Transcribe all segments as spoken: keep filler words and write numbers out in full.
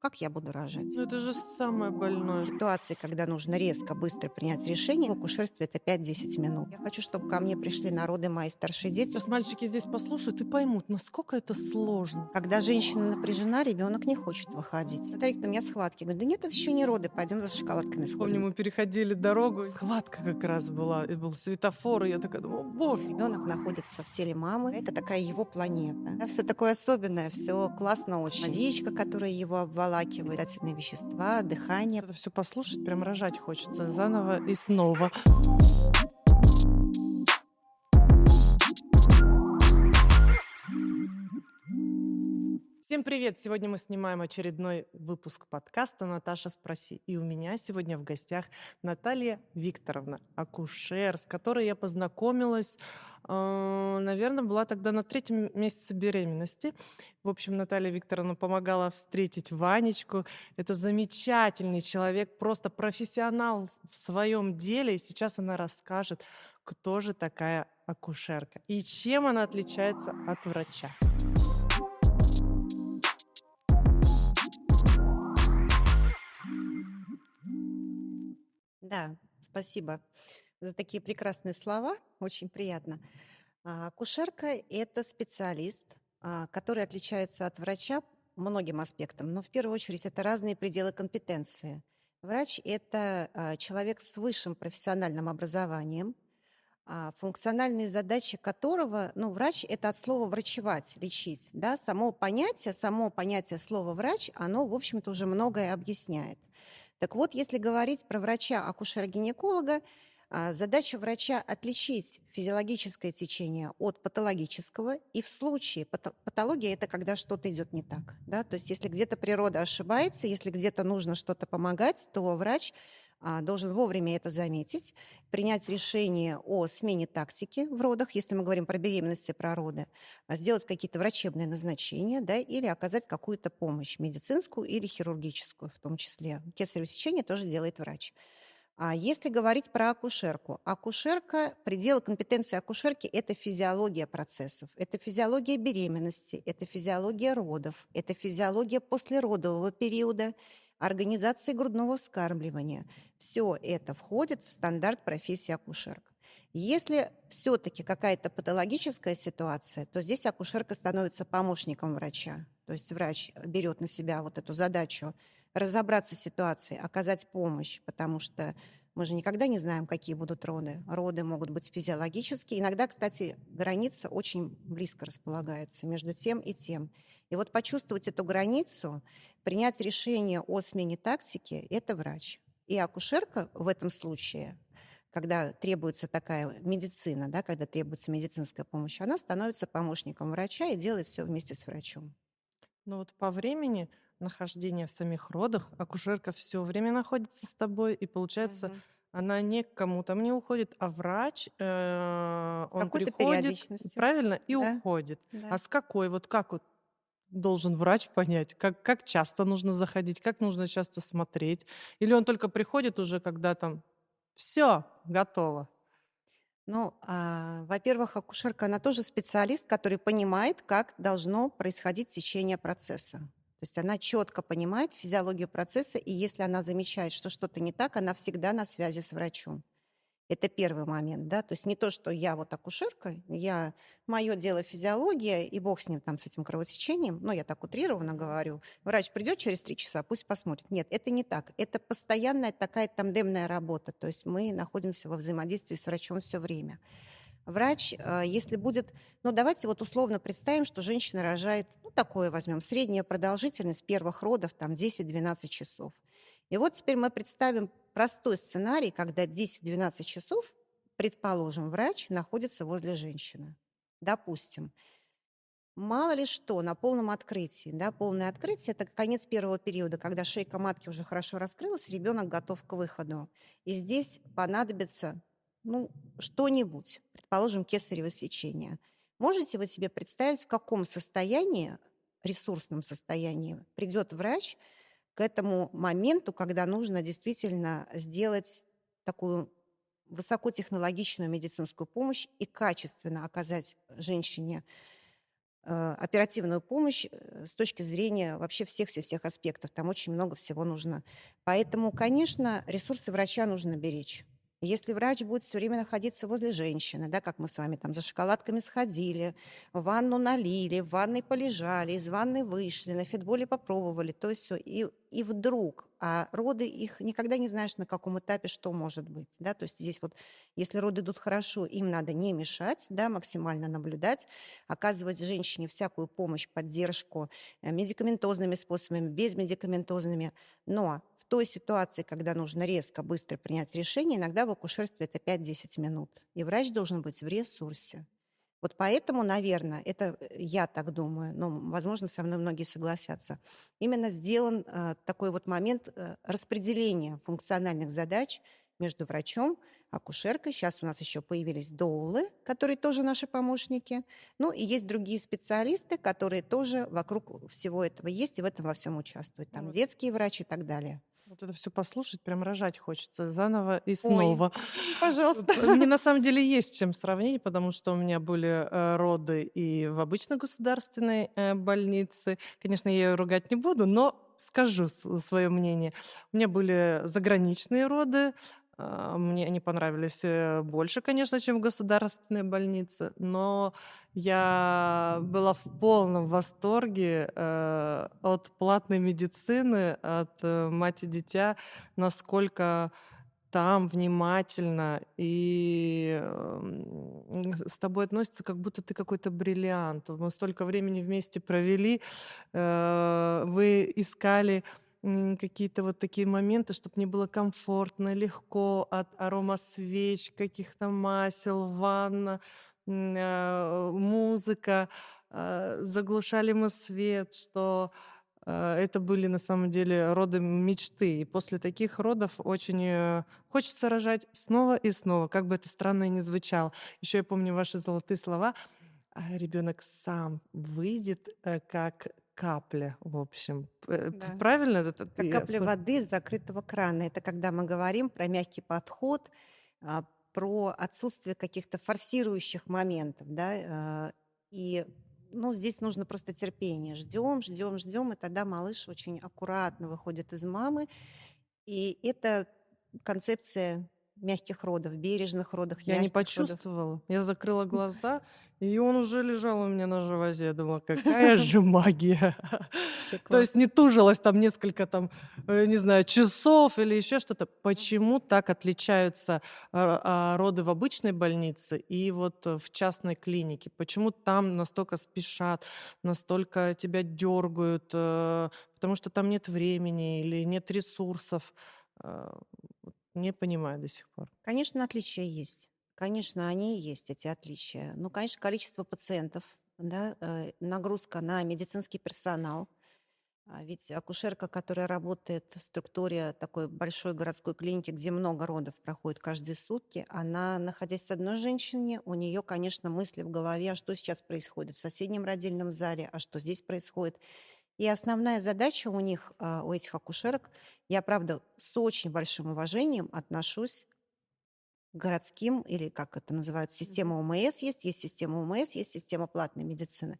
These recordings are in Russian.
Как я буду рожать? Ну, это же самое В больное. ситуации, когда нужно резко, быстро принять решение, в акушерстве это пять-десять минут. Я хочу, чтобы ко мне пришли на роды мои старшие дети. Сейчас мальчики здесь послушают и поймут, насколько это сложно. Когда женщина напряжена, ребенок не хочет выходить. Смотрите, у меня схватки. Я говорю, да нет, это еще не роды, пойдем за шоколадками Помню, сходим. мы переходили дорогу, схватка как раз была, и был светофор, и я такая думаю: "О, боже!" Ребенок находится в теле мамы. Это такая его планета. Все такое особенное, все классно очень. Водичка, которая его обволакивает, питательные вещества, дыхание. Это все послушать, прям рожать хочется заново и снова. Всем привет! Сегодня мы снимаем очередной выпуск подкаста «Наташа, спроси». И у меня сегодня в гостях Наталья Викторовна, акушер, с которой я познакомилась, наверное, была тогда на третьем месяце беременности. В общем, Наталья Викторовна помогала встретить Ванечку. Это замечательный человек, просто профессионал в своем деле. И сейчас она расскажет, кто же такая акушерка и чем она отличается от врача. Да, спасибо за такие прекрасные слова. Очень приятно. А, Акушерка– это специалист, а, который отличается от врача многим аспектам, но в первую очередь это разные пределы компетенции. Врач– это а, человек с высшим профессиональным образованием, а, функциональные задачи которого, ну, врач– это от слова «врачевать», «лечить». Да? Само понятие, само понятие слова «врач», оно, в общем-то, уже многое объясняет. Так вот, если говорить про врача-акушера-гинеколога, а, задача врача– отличить физиологическое течение от патологического. И в случае пато- патология– это когда что-то идет не так. Да? То есть если где-то природа ошибается, если где-то нужно что-то помогать, то врач а, должен вовремя это заметить, принять решение о смене тактики в родах, если мы говорим про беременность и про роды, а, сделать какие-то врачебные назначения, да, или оказать какую-то помощь медицинскую или хирургическую в том числе. Кесарево сечение тоже делает врач. А если говорить про акушерку, акушерка, пределы компетенции акушерки– это физиология процессов, это физиология беременности, это физиология родов, это физиология послеродового периода, организации грудного вскармливания. Все это входит в стандарт профессии акушерка. Если все-таки какая-то патологическая ситуация, то здесь акушерка становится помощником врача. То есть врач берет на себя вот эту задачу разобраться с ситуацией, оказать помощь, потому что мы же никогда не знаем, какие будут роды. Роды могут быть физиологические. Иногда, кстати, граница очень близко располагается между тем и тем. И вот почувствовать эту границу, принять решение о смене тактики– это врач. И акушерка в этом случае, когда требуется такая медицина, да, когда требуется медицинская помощь, она становится помощником врача и делает все вместе с врачом. Но вот по времени нахождения в самих родах акушерка все время находится с тобой, и получается, Мгм. она не к кому там не уходит, а врач, э, С он какой-то приходит, периодичностью. правильно, и Да, уходит. А да. с какой? Вот как вот должен врач понять, как как часто нужно заходить, как нужно часто смотреть? Или он только приходит уже, когда там все готово? Ну, а, во-первых, акушерка, она тоже специалист, который понимает, как должно происходить течение процесса. То есть она четко понимает физиологию процесса, и если она замечает, что что-то не так, она всегда на связи с врачом. Это первый момент, да, то есть не то, что я вот акушерка, я, мое дело физиология, и бог с ним там, с этим кровотечением, ну, я так утрированно Мгм. говорю, врач придет через три часа, пусть посмотрит. Нет, это не так, это постоянная такая тандемная работа, то есть мы находимся во взаимодействии с врачом все время. Врач, а, если будет, ну, давайте вот условно представим, что женщина рожает, ну, такое возьмем, средняя продолжительность первых родов, там, десять-двенадцать часов. И вот теперь мы представим простой сценарий, когда десять-двенадцать часов, предположим, врач находится возле женщины. Допустим. Мало ли что, на полном открытии, да, полное открытие– это конец первого периода, когда шейка матки уже хорошо раскрылась, ребенок готов к выходу. И здесь понадобится, ну, что-нибудь, предположим, кесарево сечение. Можете вы себе представить, в каком состоянии, ресурсном состоянии, придет врач к этому моменту, когда нужно действительно сделать такую высокотехнологичную медицинскую помощь и качественно оказать женщине э, оперативную помощь э, с точки зрения вообще всех-всех-всех аспектов. Там очень много всего нужно. Поэтому, конечно, ресурсы врача нужно беречь. Если врач будет все время находиться возле женщины, да, как мы с вами там за шоколадками сходили, в ванну налили, в ванной полежали, из ванны вышли, на фитболе попробовали, то есть все. И, и вдруг, а роды, их никогда не знаешь, на каком этапе что может быть. Да? То есть здесь вот, если роды идут хорошо, им надо не мешать, да, максимально наблюдать, оказывать женщине всякую помощь, поддержку э, медикаментозными способами, безмедикаментозными. Но в той ситуации, когда нужно резко, быстро принять решение, иногда в акушерстве это пять-десять минут. И врач должен быть в ресурсе. Вот поэтому, наверное, это э, я так думаю, но, возможно, со мной многие согласятся, именно сделан э, такой вот момент э, распределения функциональных задач между врачом, акушеркой. Сейчас у нас еще появились доулы, которые тоже наши помощники. Ну и есть другие специалисты, которые тоже вокруг всего этого есть и в этом во всем участвуют. Там Вот, детские врачи и так далее. вот это все послушать, прям рожать хочется заново и Ой, снова. пожалуйста. П Мне на самом деле есть чем сравнить, потому что у меня были, э, роды и в обычной государственной, э, больнице. Конечно, я её ругать не буду, но скажу свое мнение. У меня были заграничные роды, а, мне они понравились, э, больше, конечно, чем в государственной больнице, но я была в полном восторге, э, от платной медицины, от, э, мать и дитя, насколько там внимательно и, эм, с тобой относятся, как будто ты какой-то бриллиант. Вот мы столько времени вместе провели, э, вы искали, м, какие-то вот такие моменты, чтобы мне было комфортно, легко, от арома свеч, каких-то масел, ванна, м, э, музыка. Э, заглушали мы свет, что Э, это были на самом деле роды мечты. И после таких родов очень э, хочется рожать снова и снова, как бы это странно и ни звучало. Еще я помню ваши золотые слова. А ребенок сам выйдет, э, как капля, в общем. П- п- Да. Правильно это Как я капля сфор- воды из закрытого крана. Это когда мы говорим про мягкий подход, а, про отсутствие каких-то форсирующих моментов, да, а, и, ну, здесь нужно просто терпение. Ждем, ждем, ждем, и тогда малыш очень аккуратно выходит из мамы. И это концепция мягких родов, бережных родов, Я не мягких родов. почувствовала. Я закрыла глаза, и он уже лежал у меня на животе. Я думала, какая же магия. Вообще То есть класс. не тужилась там несколько там, э, не знаю, часов или еще что-то. Мгм. Почему так отличаются а, а, роды в обычной больнице и вот э, в частной клинике? Почему там настолько спешат, настолько тебя дергают, э, потому что там нет времени или нет ресурсов? Э, вот Не понимаю до сих пор. Конечно, отличия есть. Конечно, они и есть, эти отличия. Ну, конечно, количество пациентов, да, э, нагрузка на медицинский персонал. А ведь акушерка, которая работает в структуре такой большой городской клиники, где много родов проходит каждые сутки, она, находясь с одной женщиной, у нее, конечно, мысли в голове, а что сейчас происходит в соседнем родильном зале, а что здесь происходит. И основная задача у них, а, у этих акушерок, я, правда, с очень большим уважением отношусь городским, или как это называют, Мгм. система ОМС есть, есть система ОМС, есть система платной медицины.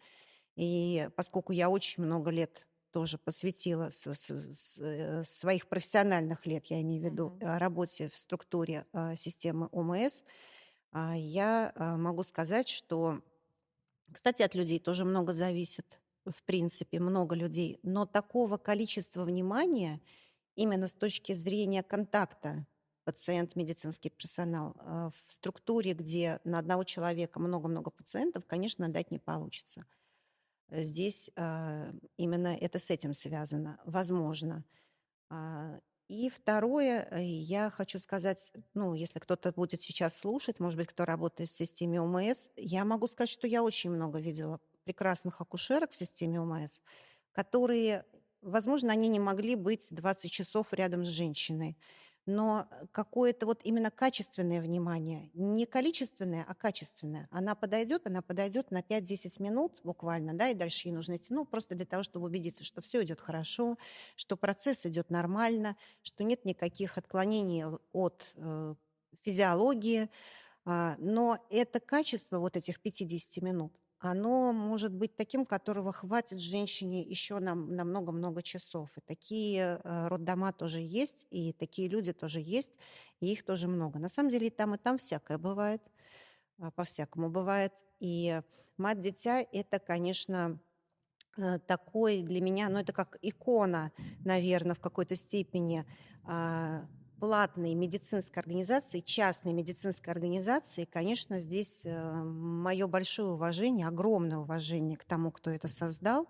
И поскольку я очень много лет тоже посвятила с- с- с- э, своих профессиональных лет, я имею в виду, Мгм. э, работе в структуре а, системы ОМС, а, я а, могу сказать, что, кстати, от людей тоже много зависит, в принципе, много людей, но такого количества внимания именно с точки зрения контакта пациент, медицинский персонал а, в структуре, где на одного человека много-много пациентов, конечно, дать не получится. Э, Здесь а, именно это с этим связано, возможно. А, И второе, э, я хочу сказать, ну, если кто-то будет сейчас слушать, может быть, кто работает в системе ОМС, я могу сказать, что я очень много видела прекрасных акушерок в системе ОМС, которые, возможно, они не могли быть двадцать часов рядом с женщиной, но э, какое-то вот именно качественное внимание, не количественное, а качественное. Она подойдет, она подойдет на пять-десять минут буквально, да, и дальше ей нужно идти, ну, просто для того, чтобы убедиться, что все идет хорошо, что процесс идет нормально, что нет никаких отклонений от э, физиологии, а, но это качество вот этих пятидесяти минут, оно может быть таким, которого хватит женщине еще на, на много-много часов. И такие э, роддома тоже есть, и такие люди тоже есть, и их тоже много. На самом деле и там, и там всякое бывает, а, по-всякому бывает. И мать-дитя– это, конечно, э, такой для меня, ну, это как икона, наверное, в какой-то степени а, платной медицинской организации, частной медицинской организации. Конечно, здесь мое большое уважение, огромное уважение к тому, кто это создал.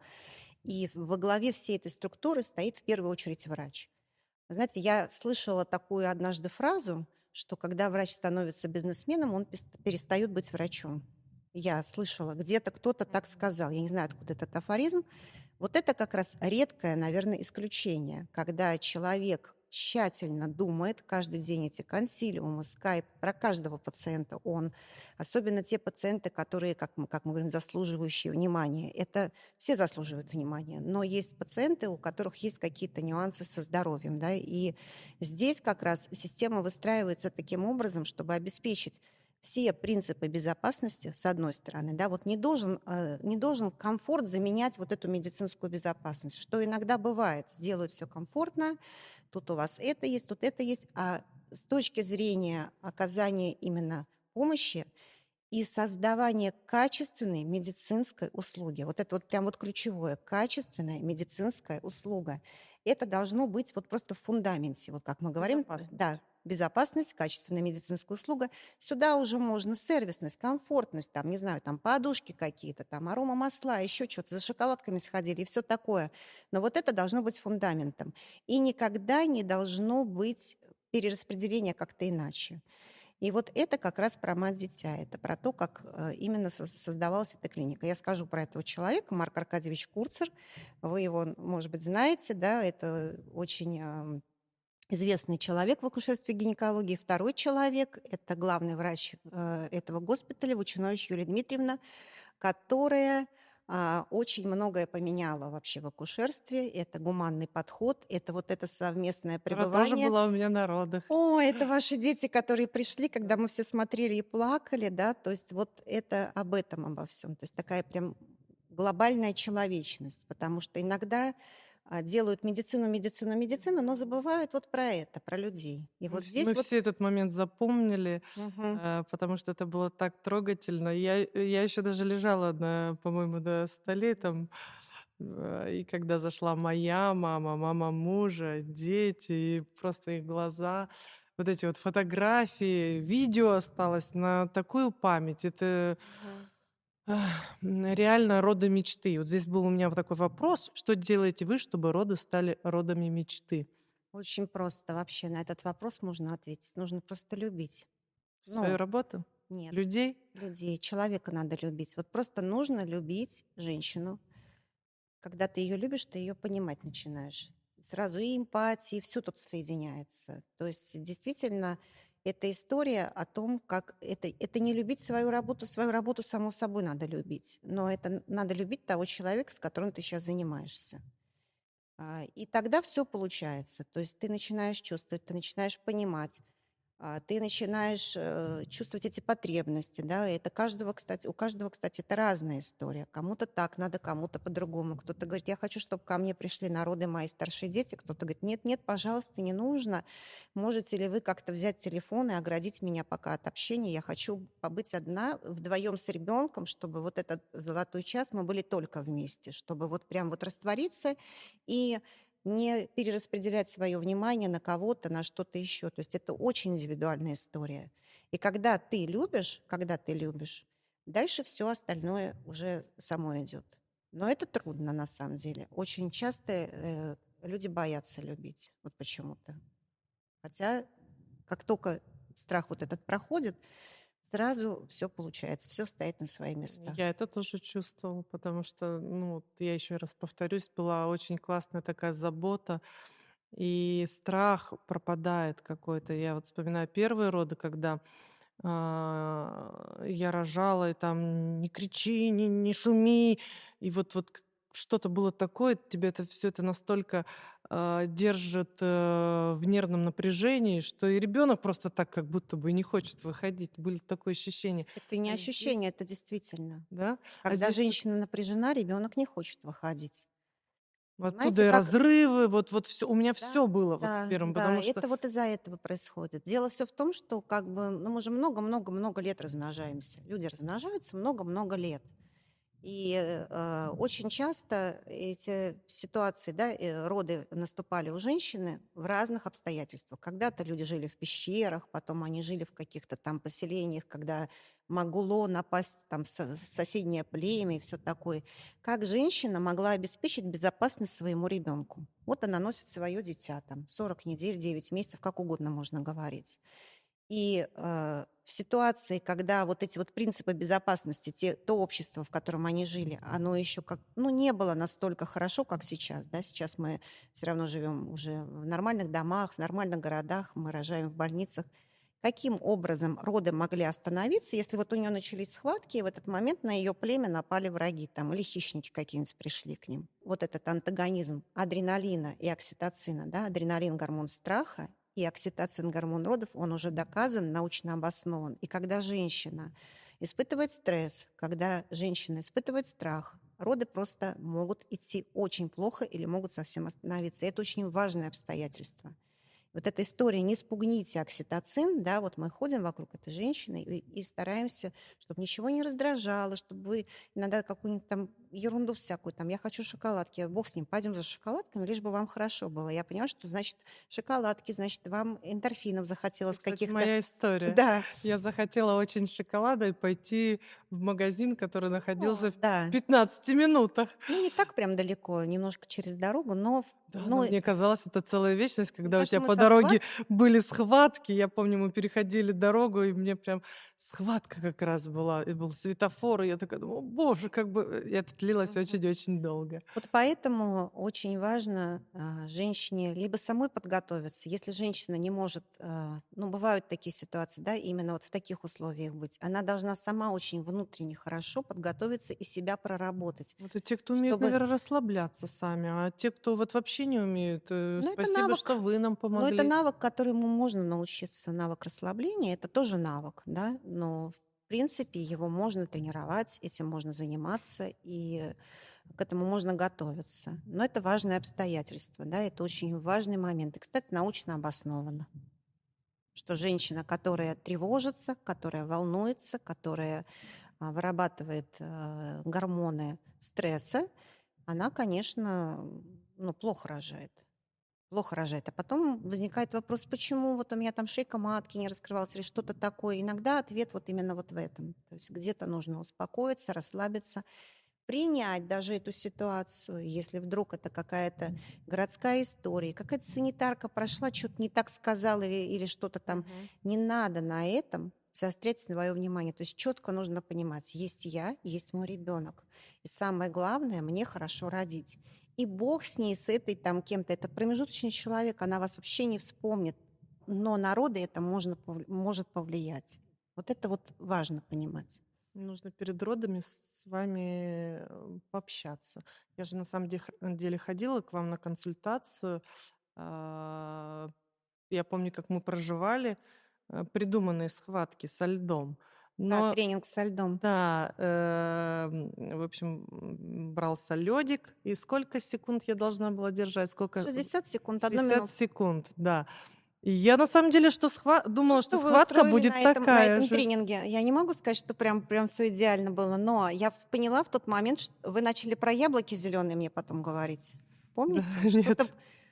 И во главе всей этой структуры стоит в первую очередь врач. Знаете, я слышала такую однажды фразу, что когда врач становится бизнесменом, он пес- перестает быть врачом. Я слышала, где-то кто-то так Мгм. сказал. Я не знаю, откуда этот афоризм. Вот это как раз редкое, наверное, исключение, когда человек тщательно думает каждый день эти консилиумы, скайп, про каждого пациента он, особенно те пациенты, которые, как мы, как мы говорим, заслуживающие внимания. Это все заслуживают внимания, но есть пациенты, у которых есть какие-то нюансы со здоровьем, да, и здесь как раз система выстраивается таким образом, чтобы обеспечить все принципы безопасности, с одной стороны, да, вот не должен, э, не должен комфорт заменять вот эту медицинскую безопасность, что иногда бывает, сделают все комфортно, тут у вас это есть, тут это есть, а с точки зрения оказания именно помощи и создавания качественной медицинской услуги, вот это вот прям вот ключевое, качественная медицинская услуга, это должно быть вот просто в фундаменте, вот как мы говорим, э, да, Безопасность. безопасность, качественная медицинская услуга. Сюда уже можно сервисность, комфортность, там, не знаю, там подушки какие-то, там аромамасла, еще что-то, за шоколадками сходили и все такое. Но вот это должно быть фундаментом. И никогда не должно быть перераспределения как-то иначе. И вот это как раз про мать-дитя, это про то, как э, именно со- создавалась эта клиника. Я скажу про этого человека, Марк Аркадьевич Курцер. Вы его, может быть, знаете, да, это очень ам, известный человек в акушерстве и гинекологии. Второй человек– это главный врач э, этого госпиталя, Вучинович Юлия Дмитриевна, которая а, очень многое поменяла вообще в акушерстве. Это гуманный подход, это вот это совместное Которая тоже пребывание. была у меня на родах. О, это ваши дети, которые пришли, когда Да. мы все смотрели и плакали, да, то есть вот это об этом обо всем, то есть такая прям глобальная человечность, потому что иногда а, делают медицину, медицину, медицину, но Мгм. забывают вот про это, про людей. И Мы, вот вс- мы здесь вот все этот момент запомнили, мгм, э, потому что это было так трогательно. Я, я еще даже лежала на, по-моему, на столе там, э, и когда зашла моя мама, мама мужа, дети, и просто их глаза, вот эти вот фотографии, видео осталось на такую память. Это мгм. ах, м, реально роды мечты. Вот здесь был у меня вот такой вопрос: что делаете вы, чтобы роды стали родами мечты? Очень просто вообще на этот вопрос можно ответить. Нужно просто любить. Свою Ну, работу? нет, Людей? людей, человека надо любить. Вот просто нужно любить женщину. Когда ты ее любишь, ты ее понимать начинаешь. Сразу и эмпатия, и все тут соединяется. То есть действительно это история о том, как это, это не любить свою работу. Свою работу, само собой, надо любить. Но это н- надо любить того человека, с которым ты сейчас занимаешься. А, И тогда все получается. То есть ты начинаешь чувствовать, ты начинаешь понимать, а, ты начинаешь э, чувствовать эти потребности, да, и это каждого, кстати, у каждого, кстати, это разная история. Кому-то так надо, кому-то по-другому. Кто-то говорит, я хочу, чтобы ко мне пришли народы мои старшие дети. Кто-то говорит, нет, нет, пожалуйста, не нужно. Можете ли вы как-то взять телефон и оградить меня пока от общения? Я хочу побыть одна, вдвоем с ребенком, чтобы вот этот золотой час мы были только вместе, чтобы вот прям вот раствориться и не перераспределять свое внимание на кого-то, на что-то еще. То есть это очень индивидуальная история. И когда ты любишь, когда ты любишь, дальше все остальное уже само идет. Но это трудно на самом деле. Очень часто э, люди боятся любить, вот почему-то. Хотя как только страх вот этот проходит, сразу все получается, все стоит на свои места. Я это тоже чувствовала, потому что, ну, вот я еще раз повторюсь, была очень классная такая забота, и страх пропадает какой-то. Я вот вспоминаю первые роды, когда а, я рожала, и там не кричи, не, не шуми, и вот, вот к- что-то было такое, тебя это все это настолько а, держит э, в нервном напряжении, что и ребенок просто так как будто бы и не хочет выходить. Были такое ощущение. Это не А здесь, ощущение, это действительно. да, а Когда здесь вот женщина напряжена, ребенок не хочет выходить. оттуда Понимаете, и как... разрывы, вот, вот все, у меня Да, все было вот с да, первым, да, потому что это вот из-за этого происходит. Дело все в том, что как бы, ну, мы же много-много-много лет размножаемся. Люди размножаются много-много лет. И э, очень часто эти ситуации, да, э, роды наступали у женщины в разных обстоятельствах. Когда-то люди жили в пещерах, потом они жили в каких-то там поселениях, когда могло напасть там со- соседнее племя и все такое. Как женщина могла обеспечить безопасность своему ребенку? Вот она носит свое дитя, там сорок недель, девять месяцев, как угодно можно говорить. И, э, в ситуации, когда вот эти вот принципы безопасности, те то общество, в котором они жили, оно еще как, ну, не было настолько хорошо, как сейчас, да. Сейчас мы все равно живем уже в нормальных домах, в нормальных городах, мы рожаем в больницах. Каким образом роды могли остановиться, если вот у нее начались схватки, и в этот момент на ее племя напали враги там или хищники какие-нибудь пришли к ним? Вот этот антагонизм адреналина и окситоцина, да, адреналин — гормон страха, и окситоцин — гормон родов, он уже доказан, научно обоснован. И когда женщина испытывает стресс, когда женщина испытывает страх, роды просто могут идти очень плохо или могут совсем остановиться. И это очень важное обстоятельство. Вот эта история «не спугните окситоцин», да, вот мы ходим вокруг этой женщины и, и стараемся, чтобы ничего не раздражало, чтобы вы иногда какую-нибудь там ерунду всякую, там, я хочу шоколадки, бог с ним, пойдем за шоколадками, лишь бы вам хорошо было. Я понимаю, что, значит, шоколадки, значит, вам эндорфинов это, захотелось кстати, каких-то. моя история. Да, Я захотела очень шоколада и пойти в магазин, который ну, находился в да. пятнадцати минутах. Ну, не так прям далеко, немножко через дорогу, но, в- Да, но но мне казалось, это целая вечность, мне когда у кажется, тебя мы по со схват... дороге были схватки. Я помню, мы переходили дорогу, и мне прям схватка как раз была, и был светофор, и я такая думаю: "О боже, как бы", э, и это длилось очень-очень долго. Вот поэтому очень важно а, женщине либо самой подготовиться, если женщина не может, а, ну, бывают такие ситуации, да, именно вот в таких условиях быть, она должна сама очень внутренне хорошо подготовиться и себя проработать, Это те, кто умеют, чтобы, наверное, расслабляться сами, а те, кто вот вообще не умеют, э, ну, это спасибо, что навык, вы нам но это помогли. навык, которому можно научиться, навык расслабления, это тоже навык, да, но в принципе его можно тренировать, этим можно заниматься, и к этому можно готовиться. Но это важное обстоятельство, да, это очень важный момент. И, кстати, научно обосновано, что женщина, которая тревожится, которая волнуется, которая а, вырабатывает а, гормоны стресса, она, конечно, ну, плохо рожает. Плохо рожает. А потом возникает вопрос, почему вот у меня там шейка матки не раскрывалась или что-то такое. Иногда ответ вот именно вот в этом. То есть где-то нужно успокоиться, расслабиться, принять даже эту ситуацию, если вдруг это какая-то городская история, какая-то санитарка прошла, что-то не так сказала или, или что-то там. Мгм. Не надо на этом заострять свое внимание. То есть четко нужно понимать, есть я, есть мой ребенок. И самое главное, мне хорошо родить. И Бог с ней, с этой там кем-то, это промежуточный человек, она вас вообще не вспомнит. Но народы это можно, пов- может повлиять. Вот это вот важно понимать. Нужно перед родами с вами э, пообщаться. Я же на самом де- деле ходила к вам на консультацию. а, Я помню, как мы проживали э, придуманные схватки со льдом. Да, Но тренинг со льдом. да, эм, в общем, м, брался ледик, и сколько секунд я должна была держать? Сколько? шестьдесят секунд, одну шестьдесят минуту. секунд, да. И я на самом деле что схва... Ну, думала, что что вы схватка устроили будет на этом, на такая этом же. тренинге? Я не могу сказать, что прям, прям все идеально было, но я в- поняла в тот момент, что вы начали про яблоки зеленые мне потом говорить. Да, Помните? Что-то, нет.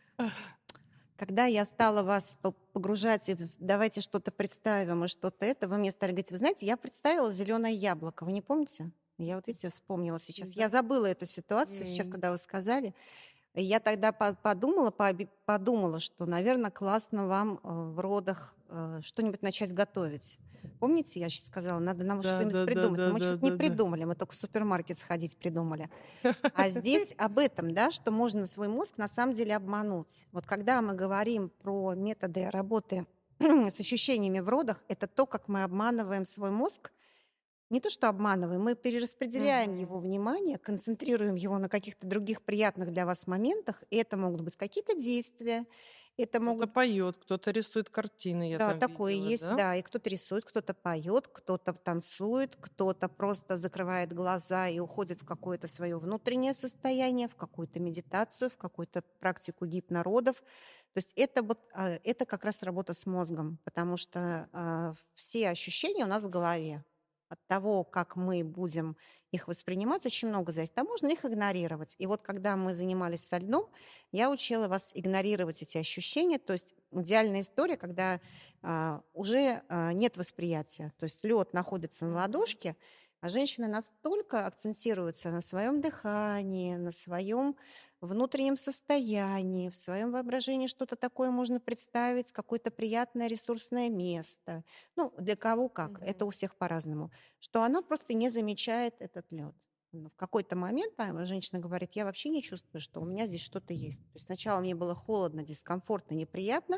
когда я стала вас по- погружать, и в- давайте что-то представим и что-то это, вы мне стали говорить, вы знаете, я представила зеленое яблоко. Вы не помните? Я вот видите, вспомнила сейчас. Да. Я забыла эту ситуацию сейчас, М, когда вы сказали. И я тогда по- подумала, пооби- подумала, что, наверное, классно вам э, в родах э, что-нибудь начать готовить. Помните, я сейчас сказала, надо нам Да, что-нибудь да, да, придумать. Но да, мы да, что-то не да, да. придумали, мы только в супермаркет сходить придумали. А здесь об этом, да, что можно свой мозг на самом деле обмануть. Вот когда мы говорим про методы работы с ощущениями в родах, это то, как мы обманываем свой мозг, Не то что обманываем, мы перераспределяем Мгм. его внимание, концентрируем его на каких-то других приятных для вас моментах. И это могут быть какие-то действия, это Кто-то могут поет, кто-то рисует картины, я Да, там такое видела, есть, да? да. И кто-то рисует, кто-то поет, кто-то танцует, кто-то просто закрывает глаза и уходит в какое-то свое внутреннее состояние, в какую-то медитацию, в какую-то практику гипнородов. То есть это вот, а, это как раз работа с мозгом, потому что, а, все ощущения у нас в голове. От того, как мы будем их воспринимать, очень много зависит. А можно их игнорировать. И вот когда мы занимались со льдом, я учила вас игнорировать эти ощущения. То есть идеальная история, когда а, уже а, нет восприятия. То есть лед находится на Мгм. ладошке, а женщины настолько акцентируются на своем дыхании, на своем внутреннем состоянии, в своем воображении что-то такое можно представить, какое-то приятное ресурсное место. Ну, для кого как, это Мгм. у всех по-разному, что она просто не замечает этот лед. В какой-то момент а, женщина говорит, я вообще не чувствую, что у меня здесь что-то есть. То есть сначала мне было холодно, дискомфортно, неприятно,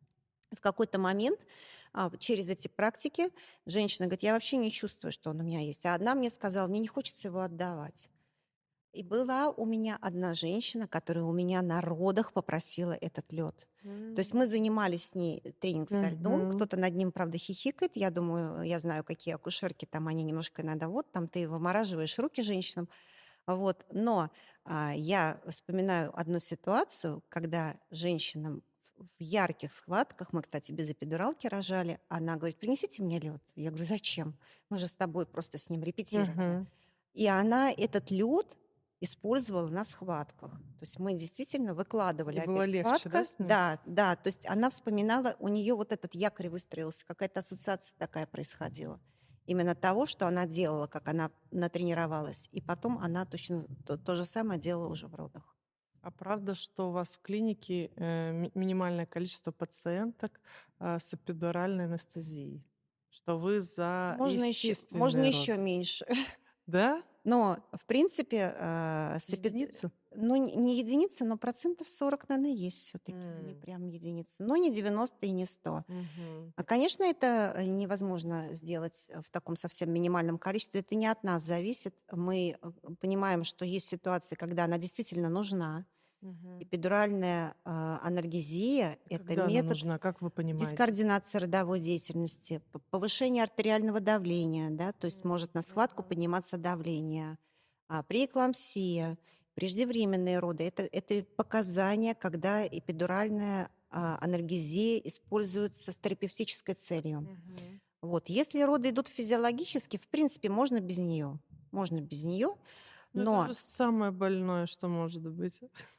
в какой-то момент а, через эти практики женщина говорит, я вообще не чувствую, что он у меня есть. А одна мне сказала, мне не хочется его отдавать. И была у меня одна женщина, которая у меня на родах попросила этот лед. То есть мы М. занимались с ней тренинг со льдом, Мгм. кто-то над ним, правда, хихикает. Я думаю, я знаю, какие акушерки там, они немножко иногда, вот там ты вымораживаешь руки женщинам. Вот. Но а, я вспоминаю одну ситуацию, когда женщинам в в ярких схватках, мы, кстати, без эпидуралки рожали, она говорит, принесите мне лед. Я говорю, зачем? Мы же с тобой просто с ним репетировали. Мгм. И она этот лед использовала на схватках. То есть мы действительно выкладывали Ей было опять легче, да, схватка. с ним? Да, да, то есть она вспоминала, у нее вот этот якорь выстроился, какая-то ассоциация такая происходила. Именно того, что она делала, как она натренировалась. И потом она точно то, то же самое делала уже в родах. А правда, что у вас в клинике э, ми- минимальное количество пациенток а, с эпидуральной анестезией? Что вы за Можно еще, можно естественный род? еще меньше. Да? Но, в принципе, а, с эпид Единицы? ну, не не единица, но процентов сорок, наверно, есть все таки не М. прям единица, но не девяносто и не сто. Мгм. А, конечно, это, э, невозможно сделать, э, в таком совсем минимальном количестве. Это не от нас зависит. Мы, э, понимаем, что есть ситуации, когда она действительно нужна. Мгм. Эпидуральная, а, анальгезия — А это когда она метод нужна, как вы понимаете? дискоординации родовой деятельности, п повышение артериального давления, да, то есть М, может на схватку мгм. подниматься давление. А, преэклампсия, преждевременные роды — это это показания, когда эпидуральная, а, анальгезия используется с терапевтической целью. Мгм. Вот. Если роды идут физиологически, в принципе, можно без нее. Можно без нее, Ну, это но же самое больное, что может быть.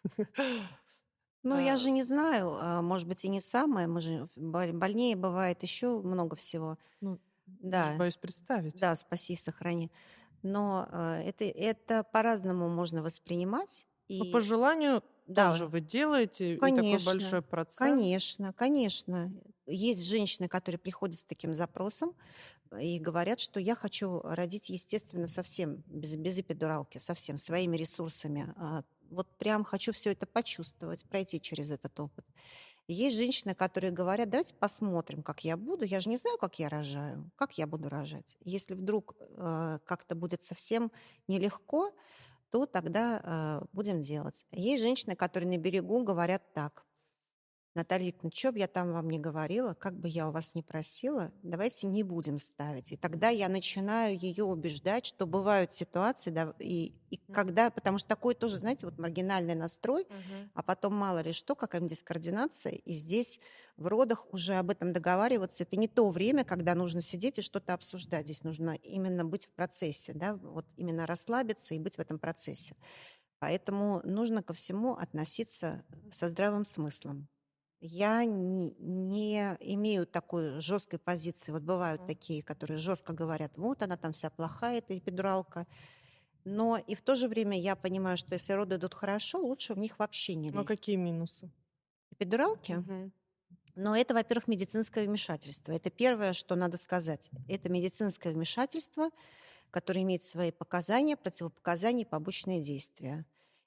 ну, я А, же не знаю, а, может быть, и не самое. Мы же боль больнее бывает еще много всего. Ну, даже Да, боюсь представить. да, спаси и сохрани. Но, а, это это по-разному можно воспринимать. Но по И желанию тоже да, вы делаете, и такой конечно, большой процент. конечно, конечно. Есть женщины, которые приходят с таким запросом и говорят, что я хочу родить, естественно, совсем без без эпидуралки, совсем своими ресурсами. А, вот прям хочу все это почувствовать, пройти через этот опыт. Есть женщины, которые говорят: "Давайте посмотрим, как я буду. Я же не знаю, как я рожаю. Как я буду рожать? Если вдруг, э, как-то будет совсем нелегко, то тогда, э, будем делать". Есть женщины, которые на берегу говорят так: Наталья Викторовна, чё б я там вам не говорила, как бы я у вас не просила, давайте не будем ставить. И тогда я начинаю ее убеждать, что бывают ситуации, да, и, и Мгм. когда, потому что такой тоже, знаете, вот маргинальный настрой, Мгм. а потом мало ли что, какая-нибудь дискоординация, и здесь в родах уже об этом договариваться. Это не то время, когда нужно сидеть и что-то обсуждать. Здесь нужно именно быть в процессе, да, вот именно расслабиться и быть в этом процессе. Поэтому нужно ко всему относиться со здравым смыслом. Я не, не имею такой жесткой позиции. Вот бывают Мгм. такие, которые жестко говорят, вот она там вся плохая, эта эпидуралка. Но и в то же время я понимаю, что если роды идут хорошо, лучше в них вообще не Ну, а лезть. какие минусы? Эпидуралки, Мгм. но это, во-первых, медицинское вмешательство. Это первое, что надо сказать. Это медицинское вмешательство, которое имеет свои показания, противопоказания и побочные действия.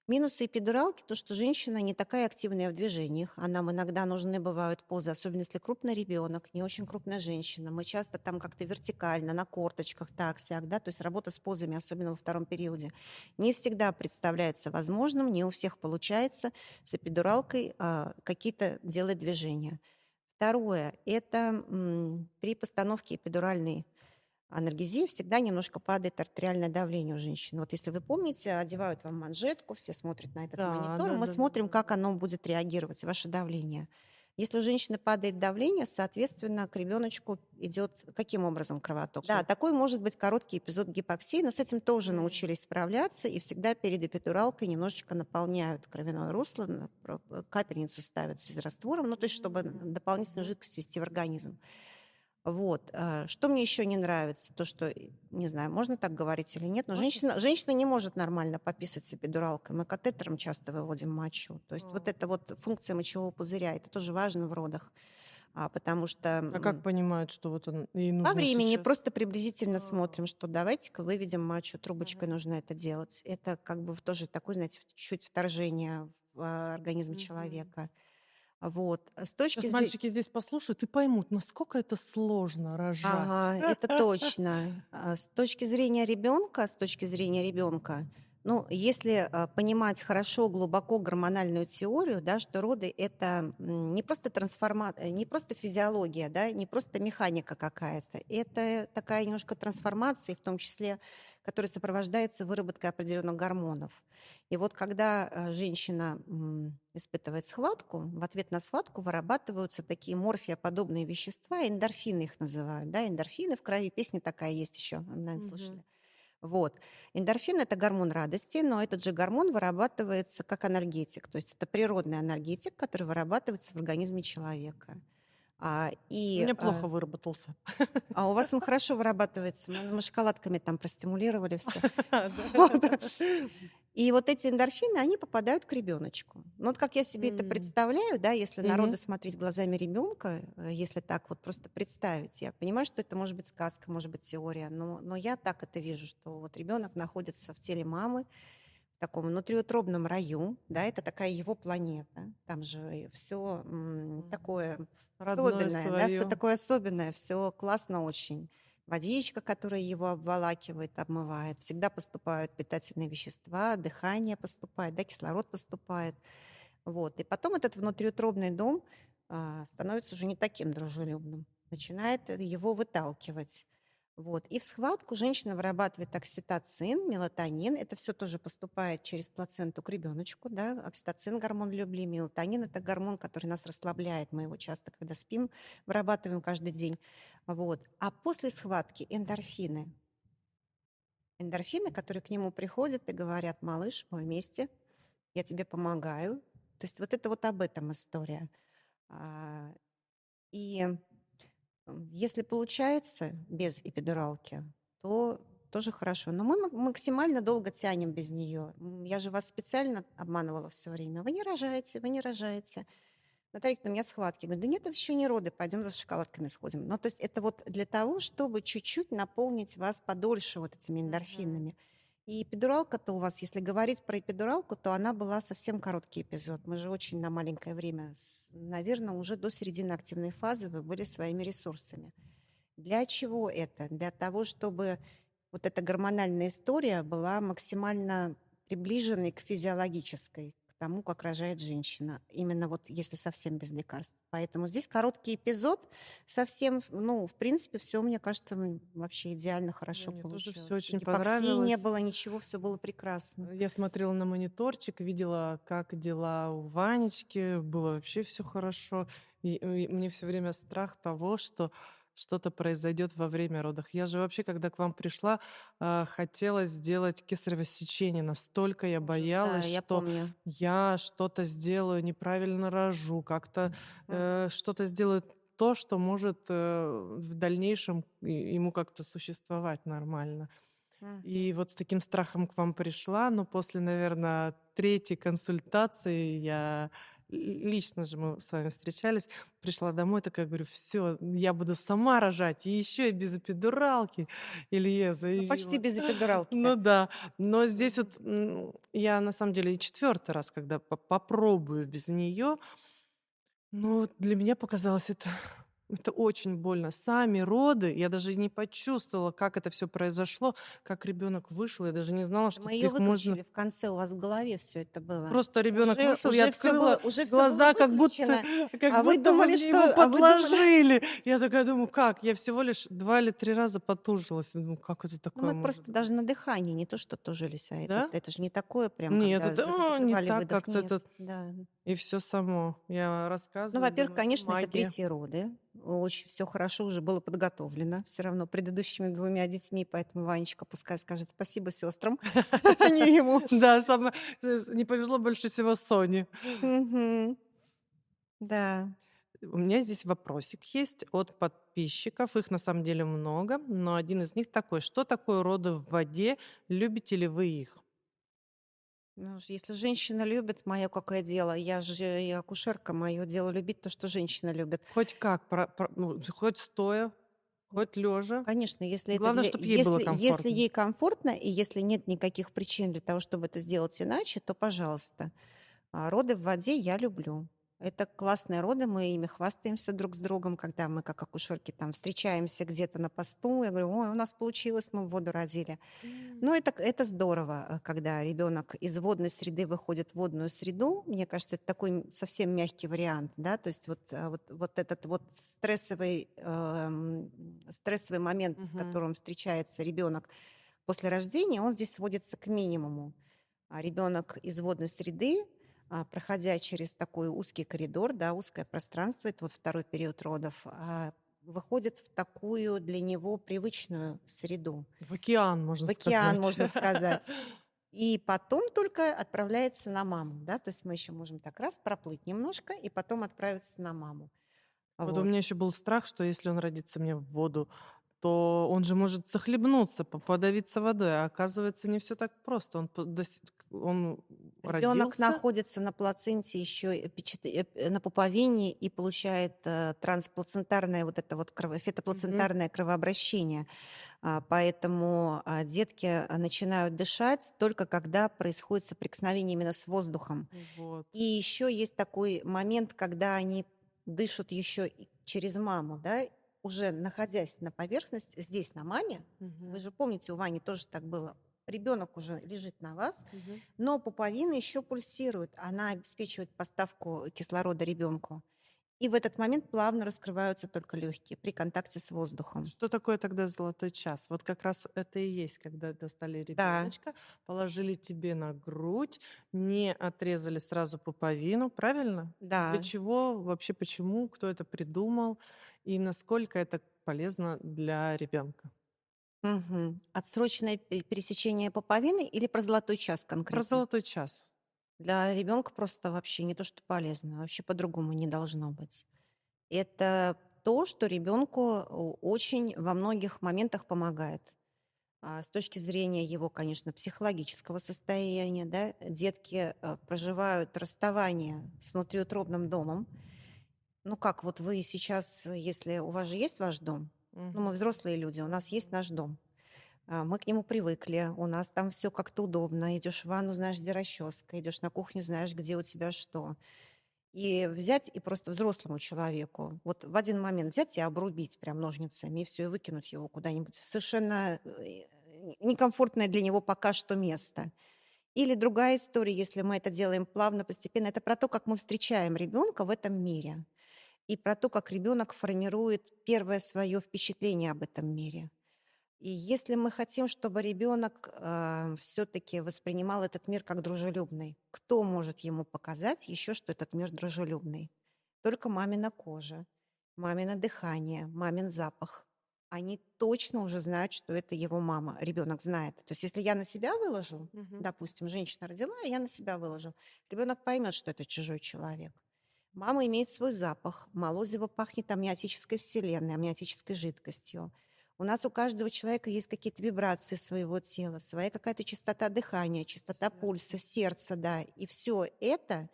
Минусы эпидуралки, то, что женщина не такая активная в движениях, а нам иногда нужны бывают позы, особенно если крупный ребенок, не очень крупная женщина. Мы часто там как-то вертикально, на корточках, так, сяк, да, то есть работа с позами, особенно во втором периоде, не всегда представляется возможным, не у всех получается с эпидуралкой а, какие-то делать движения. Второе, это м, при постановке эпидуральной анальгезии всегда немножко падает артериальное давление у женщин. Вот если вы помните, одевают вам манжетку, все смотрят на этот Да, монитор, да, мы да, да, смотрим, да, как да. оно будет реагировать, ваше давление. Если у женщины падает давление, соответственно, к ребеночку идет каким образом кровоток? Да, Чё? такой может быть короткий эпизод гипоксии, но с этим тоже М. научились справляться и всегда перед эпидуралкой немножечко наполняют кровяное русло, на- про- капельницу ставят с физраствором, ну то есть чтобы М. дополнительную Мгм. жидкость ввести в организм. Вот. а, Что мне еще не нравится, то, что, э, не знаю, можно так говорить или нет, но Можно? женщина, женщина не может нормально пописать с эпидуралкой. Мы катетером часто выводим мочу. То есть вот А. эта вот функция мочевого пузыря, это тоже важно в родах, а, потому что А как м, понимают, что вот он ей по нужно времени сейчас? просто приблизительно А. смотрим, что давайте-ка выведем мочу, трубочкой Мгм. нужно это делать. Это как бы тоже такое, знаете, чуть вторжение в а, организм Мгм. человека. Вот. С точки Сейчас зрения... мальчики здесь послушают и поймут, насколько это сложно рожать. Ага, это точно. А, С точки зрения ребенка, с точки зрения ребенка, ну, если а, понимать хорошо, глубоко гормональную теорию, да, что роды это м, не просто трансформация, не просто физиология, да, не просто механика какая-то, это такая немножко трансформация, в том числе, которая сопровождается выработкой определенных гормонов. И вот когда а, женщина м, испытывает схватку, в ответ на схватку вырабатываются такие морфиоподобные вещества, эндорфины их называют, да, эндорфины в крови, песня такая есть еще, наверное, Мгм. слышали. Вот. Эндорфин – это гормон радости, но этот же гормон вырабатывается как анальгетик, то есть это природный анальгетик, который вырабатывается в организме человека. А, У и меня а, плохо выработался. а у вас он хорошо вырабатывается, мы, мы шоколадками там простимулировали все. Вот. Да. И вот эти эндорфины, они попадают к ребеночку. Ну, вот как я себе это М. представляю, да, если Мгм. народы смотреть глазами ребенка, э, если так вот просто представить, я понимаю, что это может быть сказка, может быть теория, но, но я так это вижу, что вот ребенок находится в теле мамы, в таком внутриутробном раю, да, это такая его планета, там же все Мгм. такое Родное особенное, да, все свое. такое особенное, все классно очень. Водичка, которая его обволакивает, обмывает, всегда поступают питательные вещества, дыхание поступает, да, кислород поступает. Вот. И потом этот внутриутробный дом а, становится уже не таким дружелюбным, начинает э, его выталкивать. Вот. И в схватку женщина вырабатывает окситоцин, мелатонин. Это все тоже поступает через плаценту к ребеночку. Да? Окситоцин – гормон любви, мелатонин – это гормон, который нас расслабляет. Мы его часто, когда спим, вырабатываем каждый день. Вот. А после схватки эндорфины. Эндорфины, которые к нему приходят и говорят: малыш, мы вместе, я тебе помогаю. То есть вот это вот об этом история. А, И м, если получается без эпидуралки, то тоже хорошо. Но мы ма- максимально долго тянем без нее. М, Я же вас специально обманывала все время. Вы не рожаете, вы не рожаете. Наталья Викторовна, у меня схватки. Говорю, да нет, это еще не роды, пойдем за шоколадками сходим. Ну, то есть это вот для того, чтобы чуть-чуть наполнить вас подольше вот этими Мгм. эндорфинами. И эпидуралка-то у вас, если говорить про эпидуралку, то она была совсем короткий эпизод. Мы же очень на маленькое время, наверное, уже до середины активной фазы вы были своими ресурсами. Для чего это? Для того, чтобы вот эта гормональная история была максимально приближенной к физиологической, к тому, как рожает женщина. Именно вот если совсем без лекарств. Поэтому здесь короткий эпизод, совсем, ну, в принципе, все, мне кажется, м, вообще идеально Да, хорошо мне тоже все получилось. И очень гипоксии не понравилось. было, ничего, все было прекрасно. Э, Я смотрела на мониторчик, видела, как дела у Ванечки, было вообще все хорошо. И, и мне все время страх того, что что-то произойдет во время родов. Я же вообще, когда к вам пришла, а, хотела сделать кесарево сечение. Настолько я Ужас, да, боялась, я что помню. я что-то сделаю, неправильно рожу, как-то Мгм. э, что-то сделаю то, что может э, в дальнейшем и- ему как-то существовать нормально. И Мгм. вот с таким страхом к вам пришла, но после, наверное, третьей консультации я лично же мы с вами встречались, пришла домой, такая говорю: "Всё, я буду сама рожать, и еще и без эпидуралки". Илье Ну, почти заявила. без эпидуралки, да. Ну да. Но здесь вот, Мгм. м, я на самом деле и четвертый раз, когда по попробую без нее, ну, вот для меня показалось это это очень больно. Сами роды, я даже не почувствовала, как это всё произошло, как ребенок вышел. Я даже не знала, Да что мы ее их можно выключили в конце, у вас в голове все это было. Просто ребенок Уже вышел, я уже все было открыла уже все было глаза, как будто выключено, как а вы будто бы думали, мне его что а вы думали подложили. Я такая думаю: "Как?" Я всего лишь два или три раза потужилась. Думаю: "Как это Ну, такое мы может просто быть?" даже на дыхании, не то что тужились, а этот Да? это же не такое прям, Нет, когда это, а, не закрывали так выдох. как-то Нет, это, да. и всё само. Я Ну, рассказываю, во-первых, думаю: "Это конечно, это магия". третьи роды. Очень все хорошо уже было подготовлено все равно предыдущими двумя детьми, поэтому Ванечка пускай скажет спасибо сестрам, а не ему. Да, самое с не повезло больше всего Соне. Мгм. Да. У меня здесь вопросик есть от подписчиков. Их на самом деле много, но один из них такой: "Что такое роды в воде? Любите ли вы их?" Ну, ж если женщина любит, мое какое дело? Я же и акушерка, мое дело любить то, что женщина любит. Хоть как, пра пра ну, хоть стоя, Ну, хоть лежа. конечно, если это Главное, для чтоб ей было если если комфортно. ей комфортно и если нет никаких причин для того, чтобы это сделать иначе, то пожалуйста. А роды в воде я люблю. Это классные роды, мы ими хвастаемся друг с другом, когда мы как акушерки там встречаемся где-то на посту. Я говорю: "Ой, у нас получилось, мы в воду родили". М. Ну, это к это здорово, э, когда ребенок из водной среды выходит в водную среду. Мне кажется, это такой м совсем мягкий вариант, да. То есть вот, а, вот вот этот вот стрессовый, эм, стрессовый момент, с Мгм. которым встречается ребенок после рождения, он здесь сводится к минимуму. А ребенок из водной среды, а, проходя через такой узкий коридор, да, узкое пространство, это вот второй период родов, а, выходит в такую для него привычную среду. В океан, можно В океан, сказать. можно сказать. И потом только отправляется на маму, да. То есть мы еще можем так раз проплыть немножко и потом отправиться на маму. Вот у Вот. меня еще был страх, что если он родится мне в воду, то он же может захлебнуться, по подавиться водой. А оказывается, не всё так просто. Он п до си он Ребенок родился. находится на плаценте еще и печат эп на пуповине и получает, э, трансплацентарное вот это вот крово Мгм. фетоплацентарное кровообращение. А, поэтому, а, детки, а, начинают дышать только когда происходит соприкосновение именно с воздухом. Вот. И еще есть такой момент, когда они дышат еще и через маму, да, уже находясь на поверхности, здесь на маме. Вы Мгм. же помните, у Вани тоже так было. Ребенок уже лежит на вас, Мгм. но пуповина еще пульсирует. Она обеспечивает поставку кислорода ребенку. И в этот момент плавно раскрываются только легкие при контакте с воздухом. Что такое тогда золотой час? Вот как раз это и есть, когда достали Да, ребеночка, положили тебе на грудь, не отрезали сразу пуповину, правильно? Для да. чего, вообще почему, кто это придумал и насколько это полезно для ребенка? Мгм. Отсрочное пе пересечение пуповины или про золотой час Про конкретно? золотой час. Для ребенка просто вообще не то, что полезно, вообще по-другому не должно быть. Это то, что ребенку о очень во многих моментах помогает. А, с точки зрения его, конечно, психологического состояния, да, детки, э, проживают расставание с внутриутробным домом. Ну, как вот вы сейчас, э, если у вас же есть ваш дом, ну, мы Мгм. взрослые люди, у нас есть Мгм. наш дом. А, мы к нему привыкли, у нас там все как-то удобно. Идешь в ванну, знаешь, где расческа, идешь на кухню, знаешь, где у тебя что. И взять и просто взрослому человеку вот в один момент взять и обрубить прям ножницами, и все, и выкинуть его куда-нибудь в совершенно, э, некомфортное для него пока что место. Или другая история, если мы это делаем плавно, постепенно, это про то, как мы встречаем ребенка в этом мире, и про то, как ребенок формирует первое свое впечатление об этом мире. И если мы хотим, чтобы ребенок все-таки воспринимал этот мир как дружелюбный, кто может ему показать еще, что этот мир дружелюбный? Только мамина кожа, мамино дыхание, мамин запах. Они точно уже знают, что это его мама. Ребенок знает. То есть, если я на себя выложу, Мгм. допустим, женщина родила, а я на себя выложу, ребенок поймет, что это чужой человек. Мама имеет свой запах. Молозиво пахнет амниотической вселенной, амниотической жидкостью. У нас у каждого человека есть какие-то вибрации своего тела, своя какая-то частота дыхания, частота Сердце. пульса, сердца, да. И все это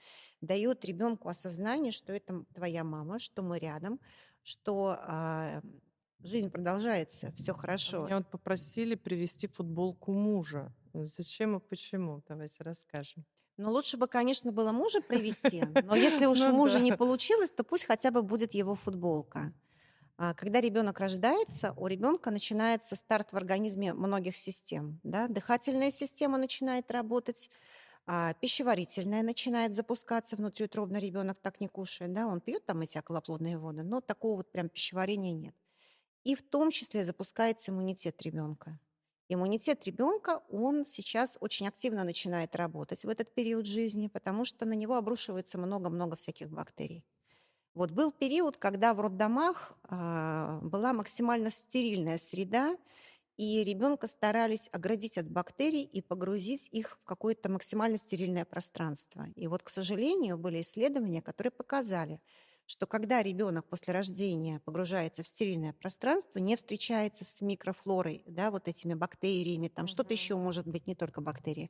дает ребенку осознание, что это твоя мама, что мы рядом, что а, жизнь продолжается, все А хорошо. меня вот попросили привезти футболку мужа. Ну, зачем и почему? Давайте расскажем. Но лучше бы, конечно, было мужа привести, но если уж у Ну мужа да. не получилось, то пусть хотя бы будет его футболка. А, Когда ребенок рождается, у ребенка начинается старт в организме многих систем. Да? Дыхательная система начинает работать, а, пищеварительная начинает запускаться внутриутробно, ребенок так не кушает, да, он пьет там эти околоплодные воды, но такого вот прям пищеварения нет. И в том числе запускается иммунитет ребенка. Иммунитет ребенка, он сейчас очень активно начинает работать в этот период жизни, потому что на него обрушивается много-много всяких бактерий. Вот был период, когда в роддомах а, была максимально стерильная среда, и ребенка старались оградить от бактерий и погрузить их в какое-то максимально стерильное пространство. И вот, к сожалению, были исследования, которые показали, что когда ребенок после рождения погружается в стерильное пространство, не встречается с микрофлорой, да, вот этими бактериями, там что-то Мгм. еще может быть, не только бактерии,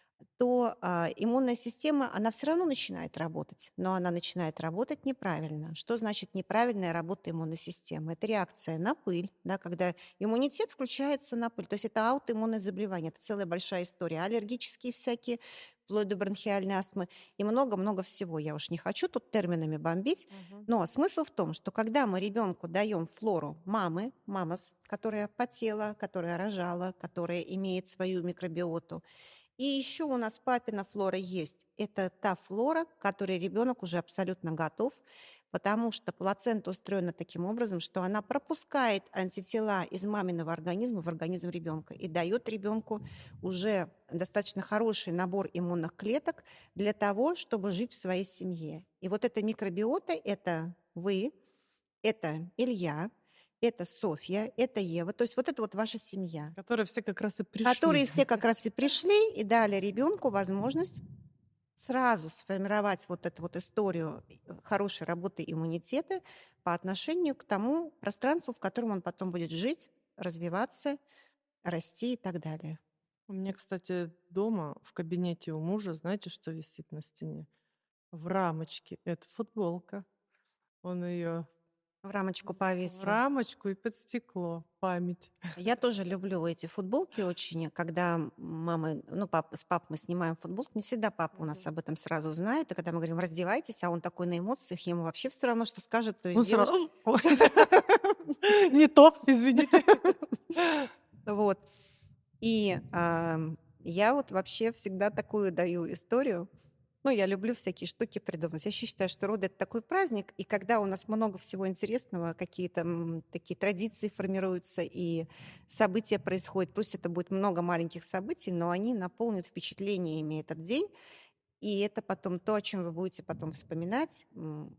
то а, иммунная система, она все равно начинает работать, но она начинает работать неправильно. Что значит неправильная работа иммунной системы? Это реакция на пыль, да, когда иммунитет включается на пыль. То есть это аутоиммунное заболевание, это целая большая история. Аллергические всякие, вплоть до бронхиальной астмы и много-много всего. Я уж не хочу тут терминами бомбить, Мгм. но смысл в том, что когда мы ребенку даем флору мамы, мамас, которая потела, которая рожала, которая имеет свою микробиоту, и еще у нас папина флора есть. Это та флора, к которой ребенок уже абсолютно готов, потому что плацента устроена таким образом, что она пропускает антитела из маминого организма в организм ребенка и дает ребенку уже достаточно хороший набор иммунных клеток для того, чтобы жить в своей семье. И вот эта микробиота– это вы, это Илья, это Софья, это Ева. То есть вот это вот ваша семья, Которые все как раз и которые пришли. все как раз и пришли и дали ребенку возможность сразу сформировать вот эту вот историю э, хорошей работы иммунитета по отношению к тому пространству, в котором он потом будет жить, развиваться, расти и так далее. У меня, кстати, дома в кабинете у мужа, знаете, что висит на стене? В рамочке. Это футболка. Он ее В рамочку в повесил. рамочку и под стекло. Память. Я тоже люблю эти футболки очень, когда мамы, ну, пап, с папой мы снимаем футболку, не всегда папа у нас Мгм. об этом сразу знает, и когда мы говорим «раздевайтесь», а он такой на эмоциях, ему вообще все равно, что скажет, то и Он сделаешь. сразу... Не то, извините. Вот. И ам, я вот вообще всегда такую даю историю. Ну, я люблю всякие штуки придумать. Я еще считаю, что роды– это такой праздник, и когда у нас много всего интересного, какие-то м, такие традиции формируются, и события происходят, пусть это будет много маленьких событий, но они наполнят впечатлениями этот день, и это потом то, о чем вы будете потом вспоминать, м,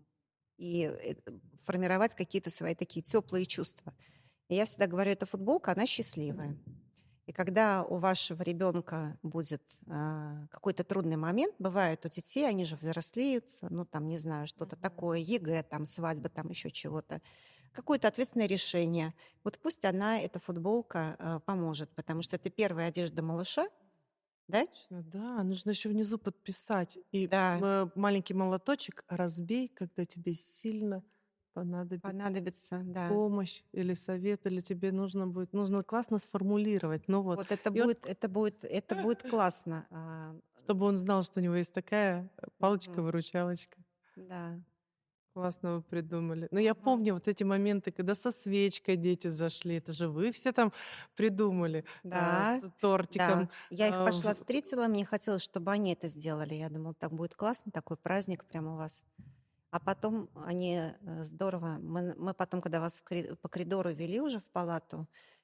и э, формировать какие-то свои такие теплые чувства. И я всегда говорю, эта футболка, она счастливая. И когда у вашего ребенка будет а, какой-то трудный момент, бывает у детей, они же взрослеют, ну там, не знаю, что-то Мгм. такое, ЕГЭ, там, свадьба, там еще чего-то, какое-то ответственное решение. Вот пусть она, эта футболка, а, поможет, потому что это первая одежда малыша, да? Точно, да. Нужно еще внизу подписать. И Да, э, маленький молоточек разбей, когда тебе сильно понадобится понадобится, да. помощь или совет, или тебе нужно будет, нужно классно сформулировать. Ну вот. Вот это И вот, будет, это будет, это будет классно. а, чтобы он знал, что у него есть такая э, мгм, палочка-выручалочка. Да. Классно вы придумали. Но я Мгм. помню вот эти моменты, когда со свечкой дети зашли. Это же вы все там придумали. э, Да, с тортиком. да. Я их э, пошла в- встретила, мне хотелось, чтобы они это сделали. Я думала, так будет классно, такой праздник прямо у вас. А потом они э, здорово. Мы, н- мы потом, когда вас в кори- по коридору вели уже в палату,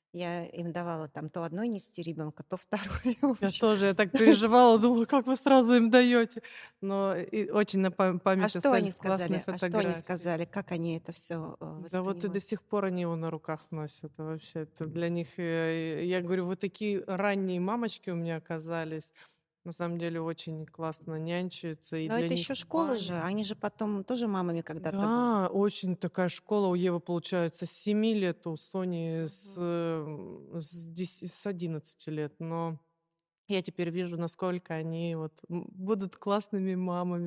я им давала там то одной нести ребенка, то второй. В Я общем. тоже, я так переживала, думала, как вы сразу им даете. Но и очень на пам- А память что они остались классные сказали? А что они фотографии. сказали? Как они это все Да вот и до воспринимают? сих пор они его на руках носят. А вообще, это для них... э, Я говорю, вот такие ранние мамочки у меня оказались. На самом деле очень классно нянчаются, и Но для это них еще школа же. баня. Они же потом тоже мамами когда-то будут. Да, очень такая школа у Евы получается с семи лет, у Сони с, Мгм. э, с, дес- с одиннадцати лет. Но я теперь вижу, насколько они вот м, будут классными мамами.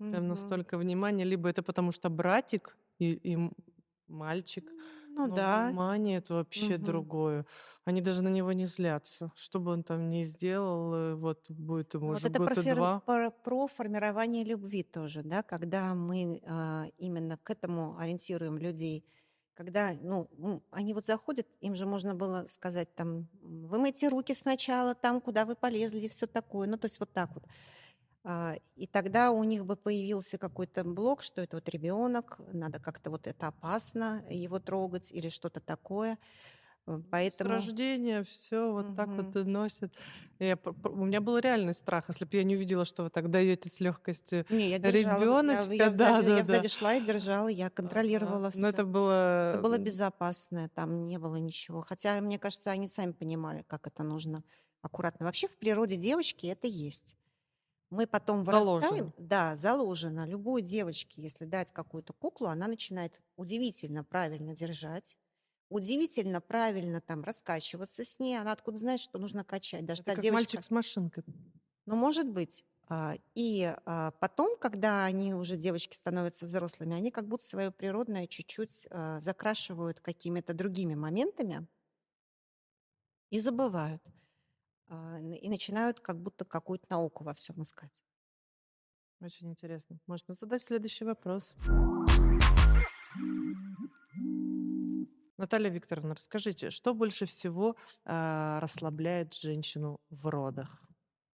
Прям Мгм. настолько внимания. Либо это потому что братик и и м мальчик, М, ну но да. внимание- это вообще Мгм. другое. Они даже на него не злятся. Что бы он там ни сделал, э, вот будет ему Вот уже это про год и фер два. про про формирование любви тоже, да, когда мы, а, именно к этому ориентируем людей. Когда, ну, м, они вот заходят, им же можно было сказать там: м, "Вымойте руки сначала там, куда вы полезли", и всё такое. Ну, то есть вот так вот. А, и тогда у них бы появился какой-то блок, что это вот ребенок, надо как-то вот это опасно его трогать или что-то такое. Э, Ну, с поэтому рождения всё вот так вот Мгм. и носят. Я п п у меня был реальный страх, если б я не увидела, что вы так даёте с лёгкостью Не, я держала, в я в ребёночка. я взади я Да-да-да. взади шла и держала, я Ага. контролировала Но всё. это Это было, было м безопасно, там не было ничего. Хотя, мне кажется, они сами понимали, как это нужно аккуратно. Вообще в природе девочки это есть. Мы потом вырастаем Заложено. Да, заложено. Любой девочке, если дать какую-то куклу, она начинает удивительно правильно держать, удивительно правильно там раскачиваться с ней. Она откуда знает, что нужно качать? Даже Это та как мальчик девочка с машинкой. Ну, может быть. А, и, а, потом, когда они уже, девочки, становятся взрослыми, они как будто своё природное чуть-чуть, а, закрашивают какими-то другими моментами и забывают. А, н и начинают как будто какую-то науку во всём искать. Очень интересно. Можно задать следующий вопрос. Наталья Викторовна, расскажите, что больше всего, а, расслабляет женщину в родах?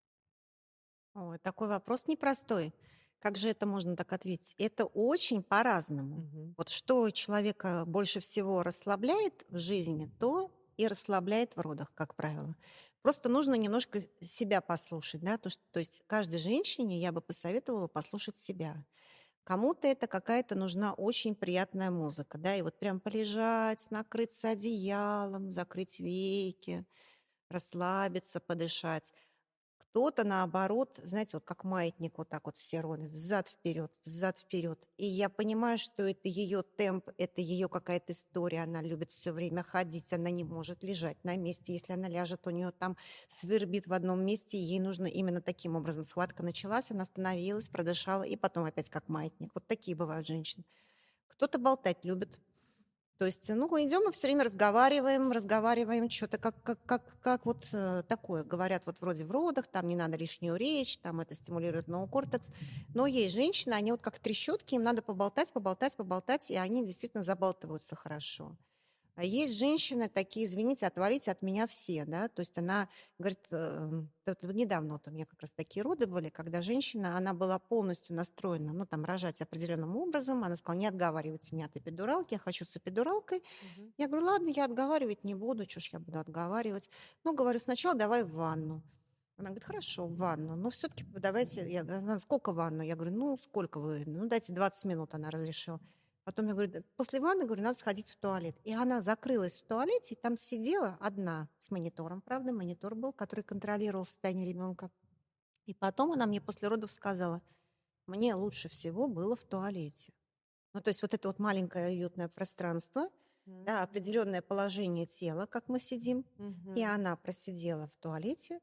Ой, такой вопрос непростой. Как же это можно так ответить? Это очень по-разному. Мгм. Вот что человека больше всего расслабляет в жизни, то и расслабляет в родах, как правило. Просто нужно немножко с себя послушать, да. То, ш то есть каждой женщине я бы посоветовала послушать себя. Кому-то это какая-то нужна очень приятная музыка, да, и вот прям полежать, накрыться одеялом, закрыть веки, расслабиться, подышать. Кто-то, наоборот, знаете, вот как маятник, вот так вот все роды: взад-вперед, взад-вперед. И я понимаю, что это её темп, это её какая-то история. Она любит всё время ходить, она не может лежать на месте. Если она ляжет, у неё там свербит в одном месте, и ей нужно именно таким образом. Схватка началась, она остановилась, продышала, и потом опять как маятник. Вот такие бывают женщины. Кто-то болтать любит. То есть, ну, идём и всё время разговариваем, разговариваем чё-то, как как как как вот, э, такое. Говорят, вот вроде в родах там не надо лишнюю речь, там это стимулирует неокортекс. Но есть женщины, они вот как трещотки, им надо поболтать, поболтать, поболтать, и они действительно забалтываются хорошо. А есть женщины такие: "Извините, отвалите от меня все", да. То есть она говорит, э, вот недавно вот у меня как раз такие роды были, когда женщина, она была полностью настроена, ну, там рожать определенным образом. Она сказала: "Не отговаривайте меня от эпидуралки, я хочу с эпидуралкой". Мгм. Я говорю: "Ладно, я отговаривать не буду, чё ж я буду отговаривать". Ну, говорю: "Сначала давай в ванну". Она говорит: "Хорошо, в ванну, но всё-таки давайте". Я говорю: "Она: Сколько в ванну?" Я говорю: "Ну, сколько вы? Ну, дайте двадцать минут", она разрешила. Потом я говорю: "Д после ванны, говорю, надо сходить в туалет". И она закрылась в туалете, и там сидела одна с монитором. Правда, монитор был, который контролировал состояние ребёнка. И потом она мне после родов сказала: "Мне лучше всего было в туалете". Ну, то есть вот это вот маленькое уютное пространство, да, М. определённое положение тела, как мы сидим, и Мгм. она просидела в туалете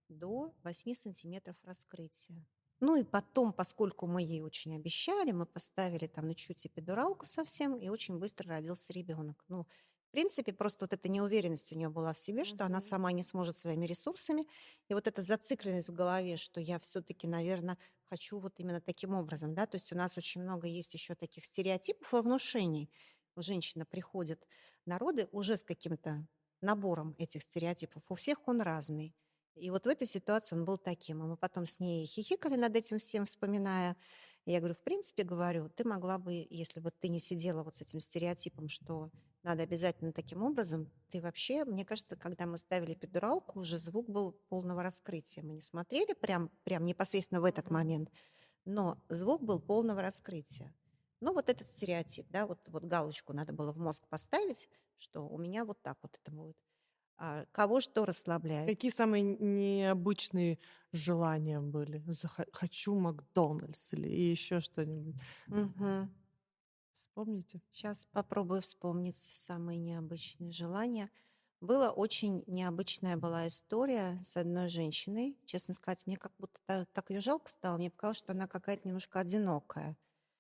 до восьми сантиметров раскрытия. Ну и потом, поскольку мы ей очень обещали, мы поставили там на чуть эпидуралку совсем, и очень быстро родился ребёнок. Ну, в принципе, просто вот эта неуверенность у неё была в себе, что она Мгм. сама не сможет своими ресурсами. И вот эта зацикленность в голове, что я всё-таки, наверно, хочу вот именно таким образом, да. То есть у нас очень много есть ещё таких стереотипов и внушений. Женщина приходит на роды уже с каким-то набором этих стереотипов. У всех он разный. И вот в этой ситуации он был таким. И мы потом с ней хихикали над этим всем, вспоминая. Я говорю: "В принципе, говорю, ты могла бы, если бы ты не сидела вот с этим стереотипом, что надо обязательно таким образом, ты вообще". Мне кажется, когда мы ставили эпидуралку, уже звук был полного раскрытия. Мы не смотрели прям прям непосредственно в этот Мгм. момент, но звук был полного раскрытия. Ну, вот этот стереотип, да, вот вот галочку надо было в мозг поставить, что у меня вот так вот это будет. А кого что расслабляет? Какие самые н необычные желания были? Захо "хочу "Макдональдс" или и ещё что-нибудь"? Мгм. Вспомните. Щас попробую вспомнить самые необычные желания. Была очень необычная была история с одной женщиной. Честно сказать, мне как будто та- так ее жалко стало. Мне показалось, что она какая-то немножко одинокая.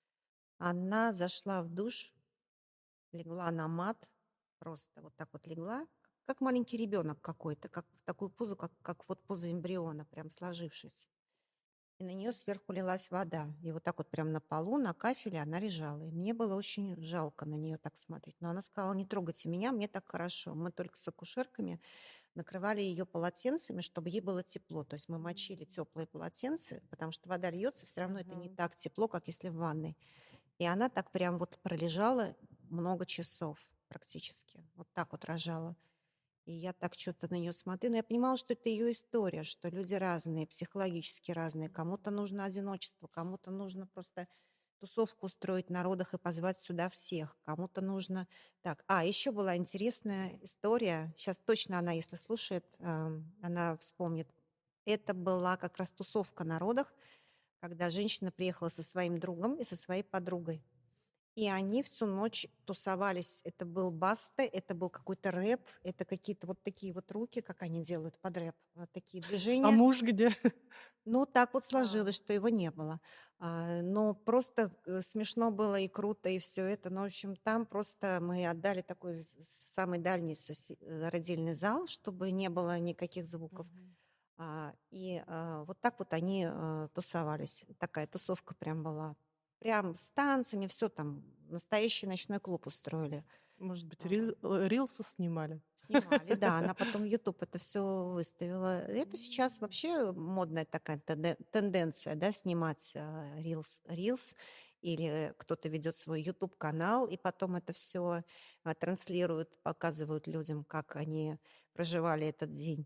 Она зашла в душ, легла на мат, просто вот так вот легла, как маленький ребенок какой-то, как в такую позу, как, как вот поза эмбриона, прям сложившись. И на нее сверху лилась вода. И вот так вот прям на полу, на кафеле она лежала. И мне было очень жалко на нее так смотреть. Но она сказала, не трогайте меня, мне так хорошо. Мы только с акушерками накрывали ее полотенцами, чтобы ей было тепло. То есть мы мочили теплые полотенца, потому что вода льется, все равно это не Мгм. так тепло, как если в ванной. И она так прям вот пролежала много часов практически. Вот так вот рожала. И я так что-то на нее смотрю, но я понимала, что это ее история, что люди разные, психологически разные. Кому-то нужно одиночество, кому-то нужно просто тусовку устроить на родах и позвать сюда всех. Кому-то нужно... Так, а, еще была интересная история. Сейчас точно она, если слушает, ам, она вспомнит. Это была как раз тусовка на родах, когда женщина приехала со своим другом и со своей подругой. И они всю ночь тусовались. Это был баста, это был какой-то рэп, это какие-то вот такие вот руки, как они делают под рэп, вот такие А движения. муж где? Ну, так вот А. сложилось, что его не было. А, но просто э, смешно было и круто, и все это. Ну, в общем, там просто мы отдали такой с- самый дальний соси- э, родильный зал, чтобы не было никаких звуков. Мгм. А, и а, вот так вот они э, тусовались. Такая тусовка прям была. Прям с танцами, все там. Настоящий ночной клуб устроили. Может быть, А, рил э, рилсы снимали? Снимали, да, она потом в YouTube это все выставила. Это сейчас М. вообще модная такая тенден- тенденция, да, снимать а, рилс, рилс, или кто-то ведет свой YouTube-канал, и потом это все транслируют, показывают людям, как они проживали этот день.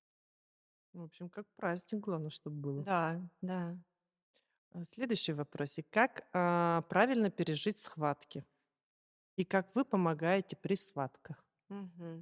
В общем, как праздник, главное, чтобы было. Да, да. А, Следующий вопросик. Как а, правильно пережить схватки? И как вы помогаете при схватках? Мгм.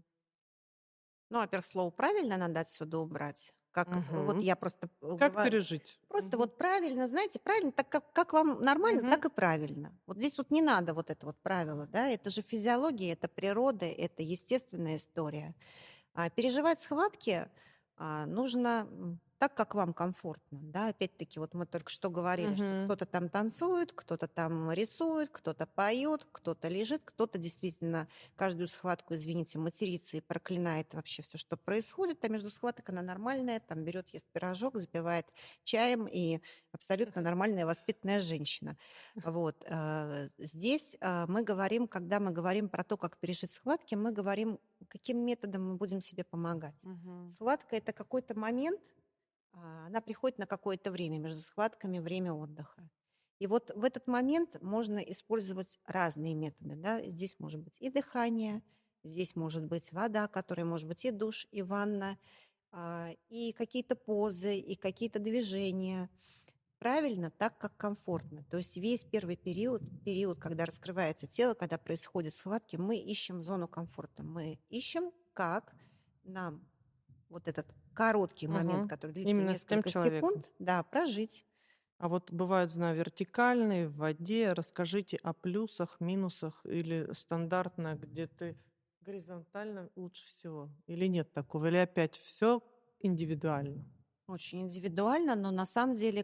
Ну, во-первых, слово «правильно» надо отсюда убрать. Как вот Мгм. я просто Как говорю, пережить? просто Мгм. вот правильно, знаете, правильно, так как, как вам нормально, Мгм. так и правильно. Вот здесь вот не надо вот это вот правило, да, это же физиология, это природа, это естественная история. А переживать схватки а, нужно м, так, как вам комфортно. Да? Опять-таки, вот мы только что говорили, что Мгм. кто-то там танцует, кто-то там рисует, кто-то поет, кто-то лежит, кто-то действительно каждую схватку, извините, матерится и проклинает вообще все, что происходит. А между схваток она нормальная, там берет, ест пирожок, запивает чаем и абсолютно нормальная воспитанная женщина. Вот. а, Здесь а, мы говорим, когда мы говорим про то, как пережить схватки, мы говорим, каким методом мы будем себе помогать. Мгм. Схватка – это какой-то момент, а, она приходит на какое-то время, между схватками время отдыха. И вот в этот момент можно использовать разные методы. Да? Здесь может быть и дыхание, здесь может быть вода, которая может быть и душ, и ванна, а, и какие-то позы, и какие-то движения. Правильно, так, как комфортно. То есть весь первый период, период, когда раскрывается тело, когда происходят схватки, мы ищем зону комфорта. Мы ищем, как нам вот этот короткий момент, Мгм. который длится Именно с тем несколько человеком. секунд, да, прожить. А вот бывают, знаю, вертикальные, в воде. Расскажите о плюсах, минусах или стандартно, где ты горизонтально лучше всего? Или нет такого? Или опять все индивидуально? Очень индивидуально, но на самом деле,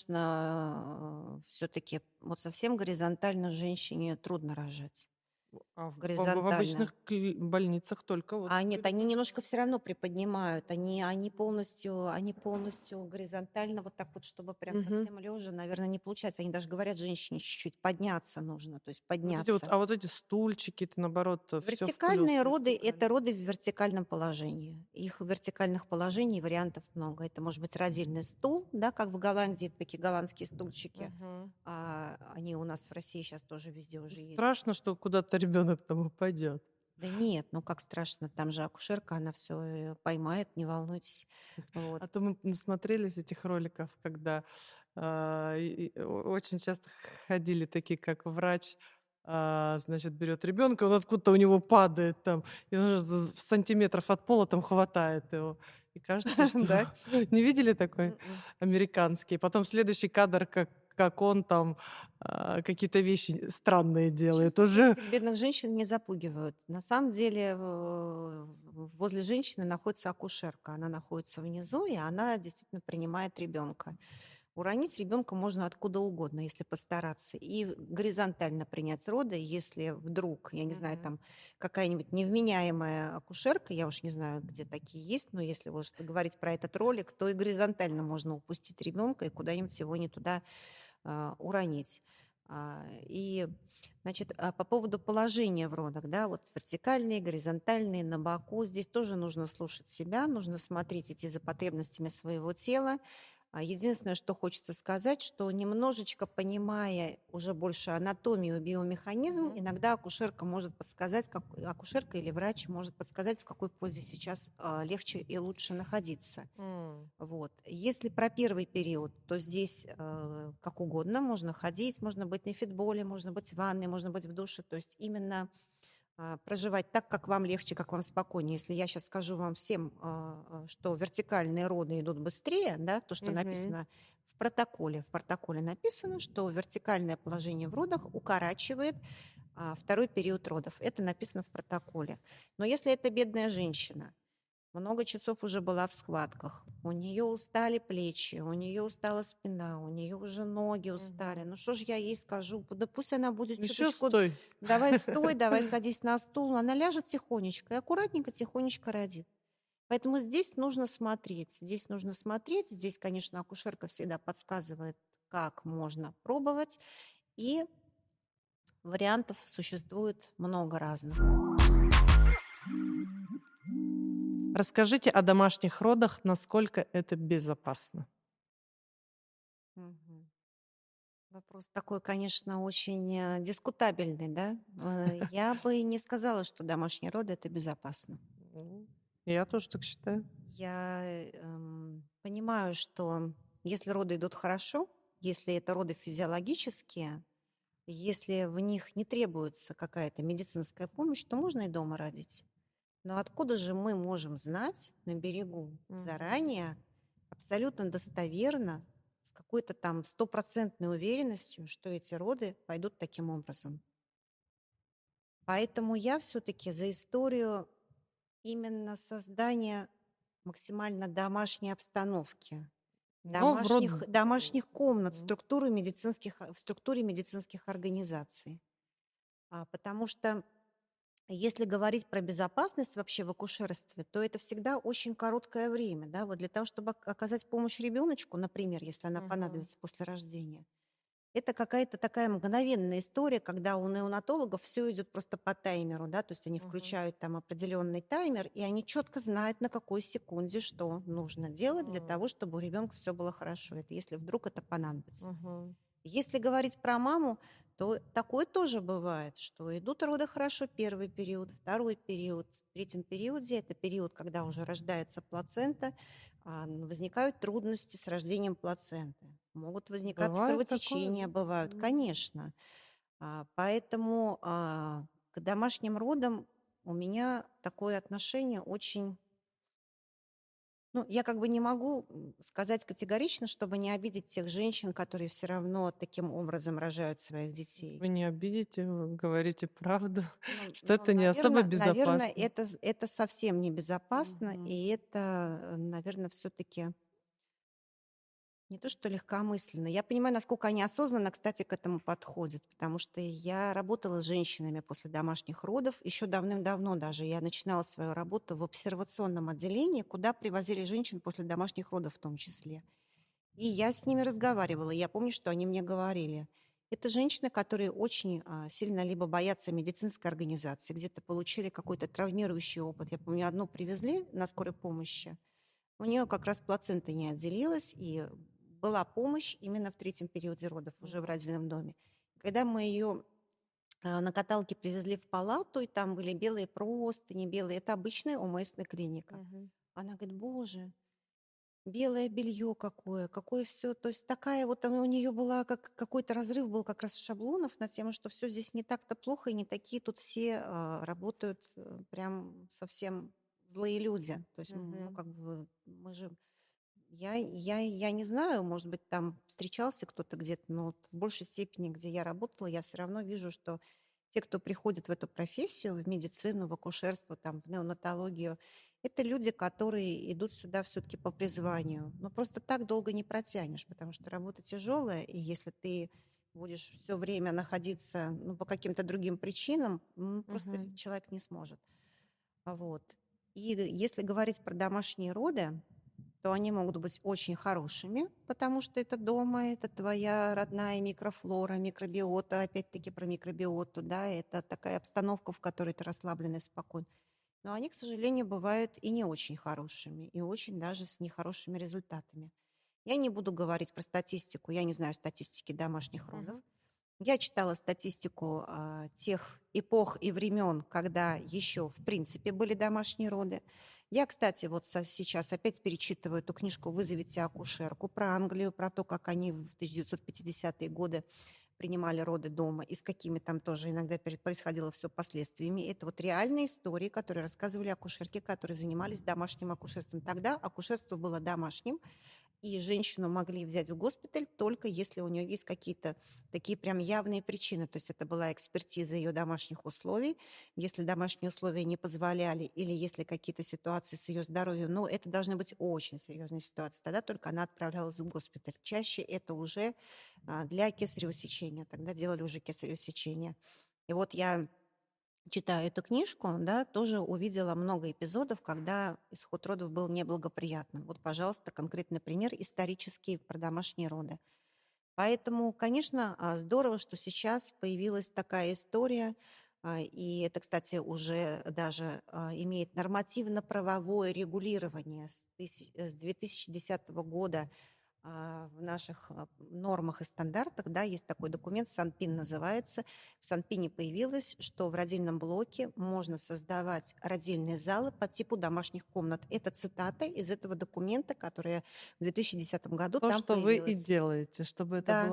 конечно, все-таки вот совсем горизонтально женщине трудно рожать. А в, в- в Горизонтально. обычных кли- больницах только вот А нет, они немножко горизонтально. все равно приподнимают. Они они полностью они полностью горизонтально, вот так вот, чтобы прям Мгм. совсем лежа, наверное, не получается. Они даже говорят женщине чуть-чуть подняться нужно, то есть Вот эти вот, подняться. а вот эти стульчики, это наоборот, все в плюс Вертикальные роды – это вертикально. роды в вертикальном положении. Их вертикальных положений, вариантов много. Это может быть родильный стул, да, как в Голландии, такие голландские стульчики. Мгм. А, они у нас в России сейчас тоже везде уже есть. Страшно, что куда-то ребенок там упадет. Да нет, ну как страшно, там же акушерка, она все поймает, не волнуйтесь. Вот. А то мы насмотрелись этих роликов, когда а, и- и о- очень часто ходили такие, как врач, а, значит, берет ребенка, он откуда-то у него падает там, и он уже за- в сантиметров от пола там хватает его. И кажется, что Да? не видели такой М-м. американский. Потом следующий кадр, как как он там а, какие-то вещи странные делает. Почему-то Уже этих бедных женщин не запугивают. На самом деле в- возле женщины находится акушерка. Она находится внизу, и она действительно принимает ребенка. Уронить ребенка можно откуда угодно, если постараться. И горизонтально принять роды, если вдруг, я не знаю, Мгм. там какая-нибудь невменяемая акушерка, я уж не знаю, где такие есть, но если вот что говорить про этот ролик, то и горизонтально можно упустить ребенка и куда-нибудь его не туда а, уронить. А, И, значит, а по поводу положения в родах, да, вот вертикальные, горизонтальные, на боку, здесь тоже нужно слушать себя, нужно смотреть, идти за потребностями своего тела. А, Единственное, что хочется сказать, что немножечко понимая уже больше анатомию, биомеханизм, Мгм. иногда акушерка может подсказать, как, акушерка или врач может подсказать, в какой позе сейчас а, легче и лучше находиться. М. Вот. Если про первый период, то здесь э, как угодно, можно ходить, можно быть на фитболе, можно быть в ванной, можно быть в душе, то есть именно а, проживать так, как вам легче, как вам спокойнее. Если я сейчас скажу вам всем, а, а, что вертикальные роды идут быстрее, да, то, что Мгм. написано в протоколе, в протоколе написано, что вертикальное положение в родах укорачивает а, второй период родов. Это написано в протоколе. Но если это бедная женщина, много часов уже была в схватках. У нее устали плечи, у нее устала спина, у нее уже ноги устали. Мгм. Ну что ж я ей скажу? Да пусть она будет Еще чуточку, стой. давай стой, давай садись на стул. Она ляжет тихонечко и аккуратненько, тихонечко родит. Поэтому здесь нужно смотреть. Здесь нужно смотреть. Здесь, конечно, акушерка всегда подсказывает, как можно пробовать. И вариантов существует много разных. Расскажите о домашних родах, насколько это безопасно. Мгм. Вопрос такой, конечно, очень э, дискутабельный, да? Э, Я бы не сказала, что домашние роды– это безопасно. М. Я тоже так считаю. Я э, эм, понимаю, что если роды идут хорошо, если это роды физиологические, если в них не требуется какая-то медицинская помощь, то можно и дома родить. Но откуда же мы можем знать на берегу Мгм. заранее, абсолютно достоверно, с какой-то там стопроцентной уверенностью, что эти роды пойдут таким образом? Поэтому я все-таки за историю именно создания максимально домашней обстановки, Но в род домашних, домашних комнат в Мгм. структуре медицинских, в структуре медицинских организаций. А, Потому что если говорить про безопасность вообще в акушерстве, то это всегда очень короткое время. Да? Вот для того, чтобы ок- оказать помощь ребеночку, например, если она Мгм. понадобится после рождения, это какая-то такая мгновенная история, когда у неонатологов все идет просто по таймеру, да, то есть они Мгм. включают там определенный таймер, и они четко знают, на какой секунде что нужно делать для М. того, чтобы у ребенка все было хорошо. Это если вдруг это понадобится. Мгм. Если говорить про маму, то такое тоже бывает, что идут роды хорошо первый период, второй период. В третьем периоде, это период, когда уже рождается плацента, а, н- возникают трудности с рождением плаценты. Могут возникать Бывает такое, кровотечения, да? бывают, М. конечно. А, Поэтому а, к домашним родам у меня такое отношение очень... Ну, я как бы не могу м, сказать категорично, чтобы не обидеть тех женщин, которые все равно таким образом рожают своих детей. Вы не обидите, вы говорите правду, Ну, что ну это не особо наверное, наверное, безопасно. это, з- это совсем небезопасно, Мгм. и это, наверное, все-таки не то, что легкомысленно. Я понимаю, насколько они осознанно, кстати, к этому подходят, потому что я работала с женщинами после домашних родов еще давным-давно даже. Я начинала свою работу в обсервационном отделении, куда привозили женщин после домашних родов в том числе. И я с ними разговаривала. Я помню, что они мне говорили. Это женщины, которые очень а, сильно либо боятся медицинской организации, где-то получили какой-то травмирующий опыт. Я помню, одну привезли на скорой помощи. У нее как раз плацента не отделилась, и была помощь именно в третьем периоде родов, уже в Мгм. родильном доме. Когда мы ее на каталке привезли в палату, и там были белые простыни, белые, это обычная ОМСная клиника. Мгм. Она говорит, боже, белое белье какое, какое все. То есть такая вот она, у нее была, как какой-то разрыв был как раз шаблонов на тему, что все здесь не так-то плохо, и не такие тут все а, работают э, прям совсем злые люди. То есть, м, ну, Мгм. как бы мы же Я я я не знаю, может быть, там встречался кто-то где-то, но вот в большей степени, где я работала, я все равно вижу, что те, кто приходит в эту профессию, в медицину, в акушерство, там, в неонатологию, это люди, которые идут сюда все-таки по призванию. Но просто так долго не протянешь, потому что работа тяжелая, и если ты будешь все время находиться, ну, по каким-то другим причинам, м, просто Мгм. человек не сможет. А Вот. И если говорить про домашние роды, то они могут быть очень хорошими, потому что это дома, это твоя родная микрофлора, микробиота, опять-таки про микробиоту, да, это такая обстановка, в которой ты расслаблен и спокоен. Но они, к сожалению, бывают и не очень хорошими, и очень даже с нехорошими результатами. Я не буду говорить про статистику, я не знаю статистики домашних родов. Мгм. Я читала статистику а, тех эпох и времен, когда еще, в принципе, были домашние роды. Я, кстати, вот со- сейчас опять перечитываю эту книжку «Вызовите акушерку» про Англию, про то, как они в тысяча девятьсот пятидесятые годы принимали роды дома и с какими там тоже иногда пере- происходило все последствиями. Это вот реальные истории, которые рассказывали акушерки, которые занимались домашним акушерством. Тогда акушерство было домашним, и женщину могли взять в госпиталь только если у нее есть какие-то такие прям явные причины. То есть это была экспертиза ее домашних условий. Если домашние условия не позволяли или если какие-то ситуации с ее здоровьем, ну, это должны быть очень серьезные ситуации. Тогда только она отправлялась в госпиталь. Чаще это уже а, для кесарево сечения. Тогда делали уже кесарево сечение. И вот я читая эту книжку, да, тоже увидела много эпизодов, когда исход родов был неблагоприятным. Вот, пожалуйста, конкретный пример исторический про домашние роды. Поэтому, конечно, а, здорово, что сейчас появилась такая история, а, и это, кстати, уже даже а, имеет нормативно-правовое регулирование с тысяч- с две тысячи десятого года а, в наших а, нормах и стандартах, да, есть такой документ, Санпин называется. В Санпине появилось, что в родильном блоке можно создавать родильные залы по типу домашних комнат. Это цитата из этого документа, которая в две тысячи десятом году То, там что вы и появилась. делаете, чтобы это Да, было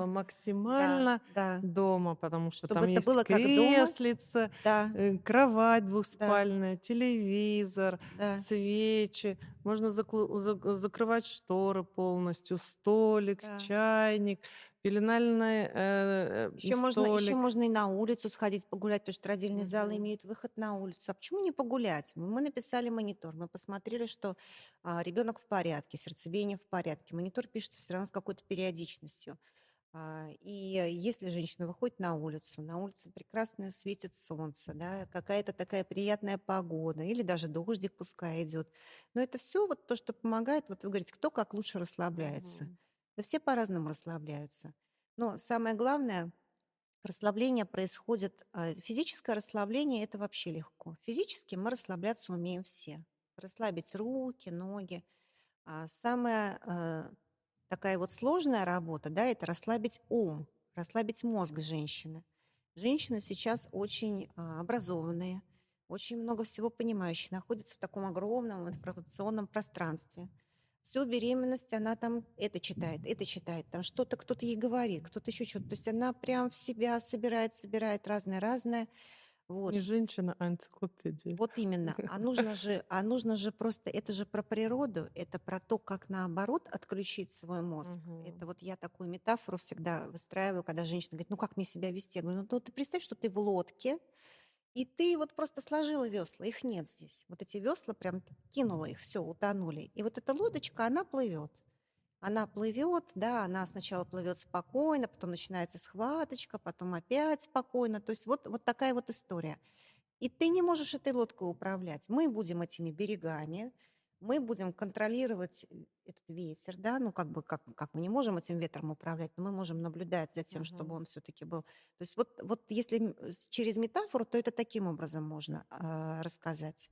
да, максимально да. дома, потому что Чтобы там это есть было как дома. креслица, Да, э, кровать да, двухспальная, телевизор, да, свечи. Можно заклу- зак- закрывать шторы полностью, столик, да. чайник, пеленальный э, э, Еще можно, еще столик. можно и на улицу сходить погулять, потому что родильные залы Мгм. имеют выход на улицу. А почему не погулять? Мы написали монитор, мы посмотрели, что а, ребенок в порядке, сердцебиение в порядке. Монитор пишется все равно с какой-то периодичностью. А, И если женщина выходит на улицу, на улице прекрасно светит солнце, да, какая-то такая приятная погода, или даже дождик пускай идет. Но это все вот то, что помогает. Вот вы говорите, кто как лучше расслабляется. Мгм. Да все по-разному расслабляются. Но самое главное, расслабление происходит, а, физическое расслабление – это вообще легко. Физически мы расслабляться умеем все. Расслабить руки, ноги. А самая а, такая вот сложная работа, да, это расслабить ум, расслабить мозг женщины. Женщины сейчас очень а, образованные, очень много всего понимающие, находятся в таком огромном информационном пространстве. Всю беременность она там это читает, это читает, там что-то кто-то ей говорит, кто-то еще что-то. То есть она прям в себя собирает, собирает разное-разное. Не Вот. женщина, а энциклопедия. Вот именно. А нужно же, а нужно же просто, это же про природу, это про то, как наоборот отключить свой мозг. Мгм. Это вот я такую метафору всегда выстраиваю, когда женщина говорит, ну как мне себя вести? Я говорю, ну то ты представь, что ты в лодке, и ты вот просто сложила весла, их нет здесь. Вот эти весла прям кинула их, все, утонули. И вот эта лодочка, она плывет. Она плывет, да, она сначала плывет спокойно, потом начинается схваточка, потом опять спокойно. То есть вот, вот такая вот история. И ты не можешь этой лодкой управлять. Мы будем этими берегами, мы будем контролировать э, этот ветер, да, ну как бы как, как мы не можем этим ветром управлять, но мы можем наблюдать за тем, чтобы Мгм. он все-таки был. То есть вот, вот если м, с- через метафору, то это таким образом можно а, рассказать.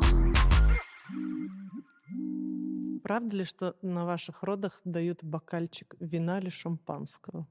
Правда ли, что на ваших родах дают бокальчик вина или шампанского?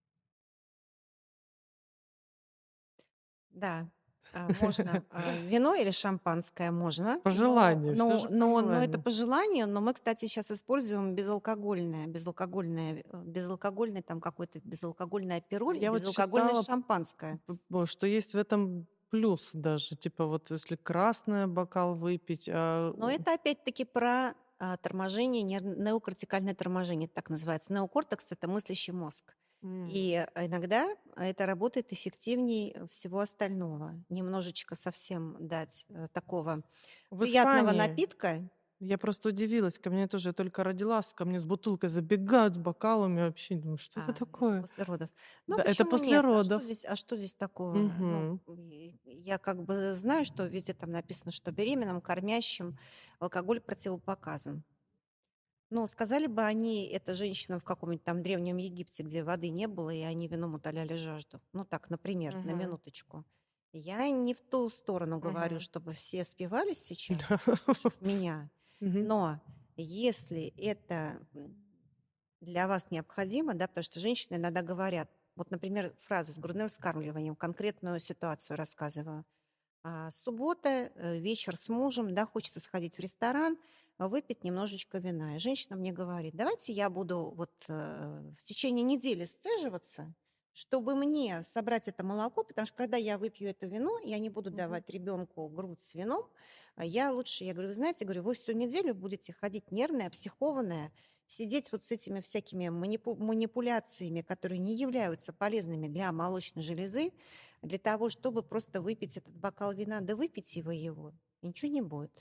Да, а, можно а, вино или шампанское можно, По но, желанию, все но, же по но, но это желанию. по желанию, но мы, кстати, сейчас используем безалкогольное, безалкогольное, э, безалкогольный там какой-то безалкогольный апероль и Я вот безалкогольное читала, шампанское. п- п- что есть в этом плюс даже. Типа вот если красное бокал выпить, а Но у- это опять-таки про, а, торможение, нер- неокортикальное торможение, так называется. Неокортекс– это мыслящий мозг. М. И иногда это работает эффективнее всего остального. Немножечко совсем дать э, такого В приятного Испании напитка. я просто удивилась. Ко мне тоже, я только родилась, ко мне с бутылкой забегают, с бокалами вообще. Думаю, что это А, это такое? после родов. Ну, Да, это почему после нет? А что родов. здесь, а что здесь такого? Ну, Мгм. и- я как бы знаю, что везде там написано, что беременным, кормящим алкоголь противопоказан. Ну, сказали бы они это женщинам в каком-нибудь там древнем Египте, где воды не было, и они вином утоляли жажду. Ну, так, например, на Мгм. минуточку. Я не в ту сторону говорю, Мгм. чтобы все спивались сейчас, услышав меня. Мгм. Но если это м, для вас необходимо, да, потому что женщины иногда говорят, вот, например, фраза с грудным вскармливанием, конкретную ситуацию рассказываю. А, суббота, э, вечер с мужем, да, хочется сходить в ресторан, а, выпить немножечко вина. И женщина мне говорит, давайте я буду вот э, в течение недели сцеживаться, чтобы мне собрать это молоко, потому что когда я выпью это вино, я не буду Мгм. давать ребенку грудь с вином, а я лучше, я говорю, вы знаете, говорю, вы всю неделю будете ходить нервная, психованная, сидеть вот с этими всякими манипу- манипуляциями, которые не являются полезными для молочной железы, для того, чтобы просто выпить этот бокал вина. Да выпейте вы его, и ничего не будет.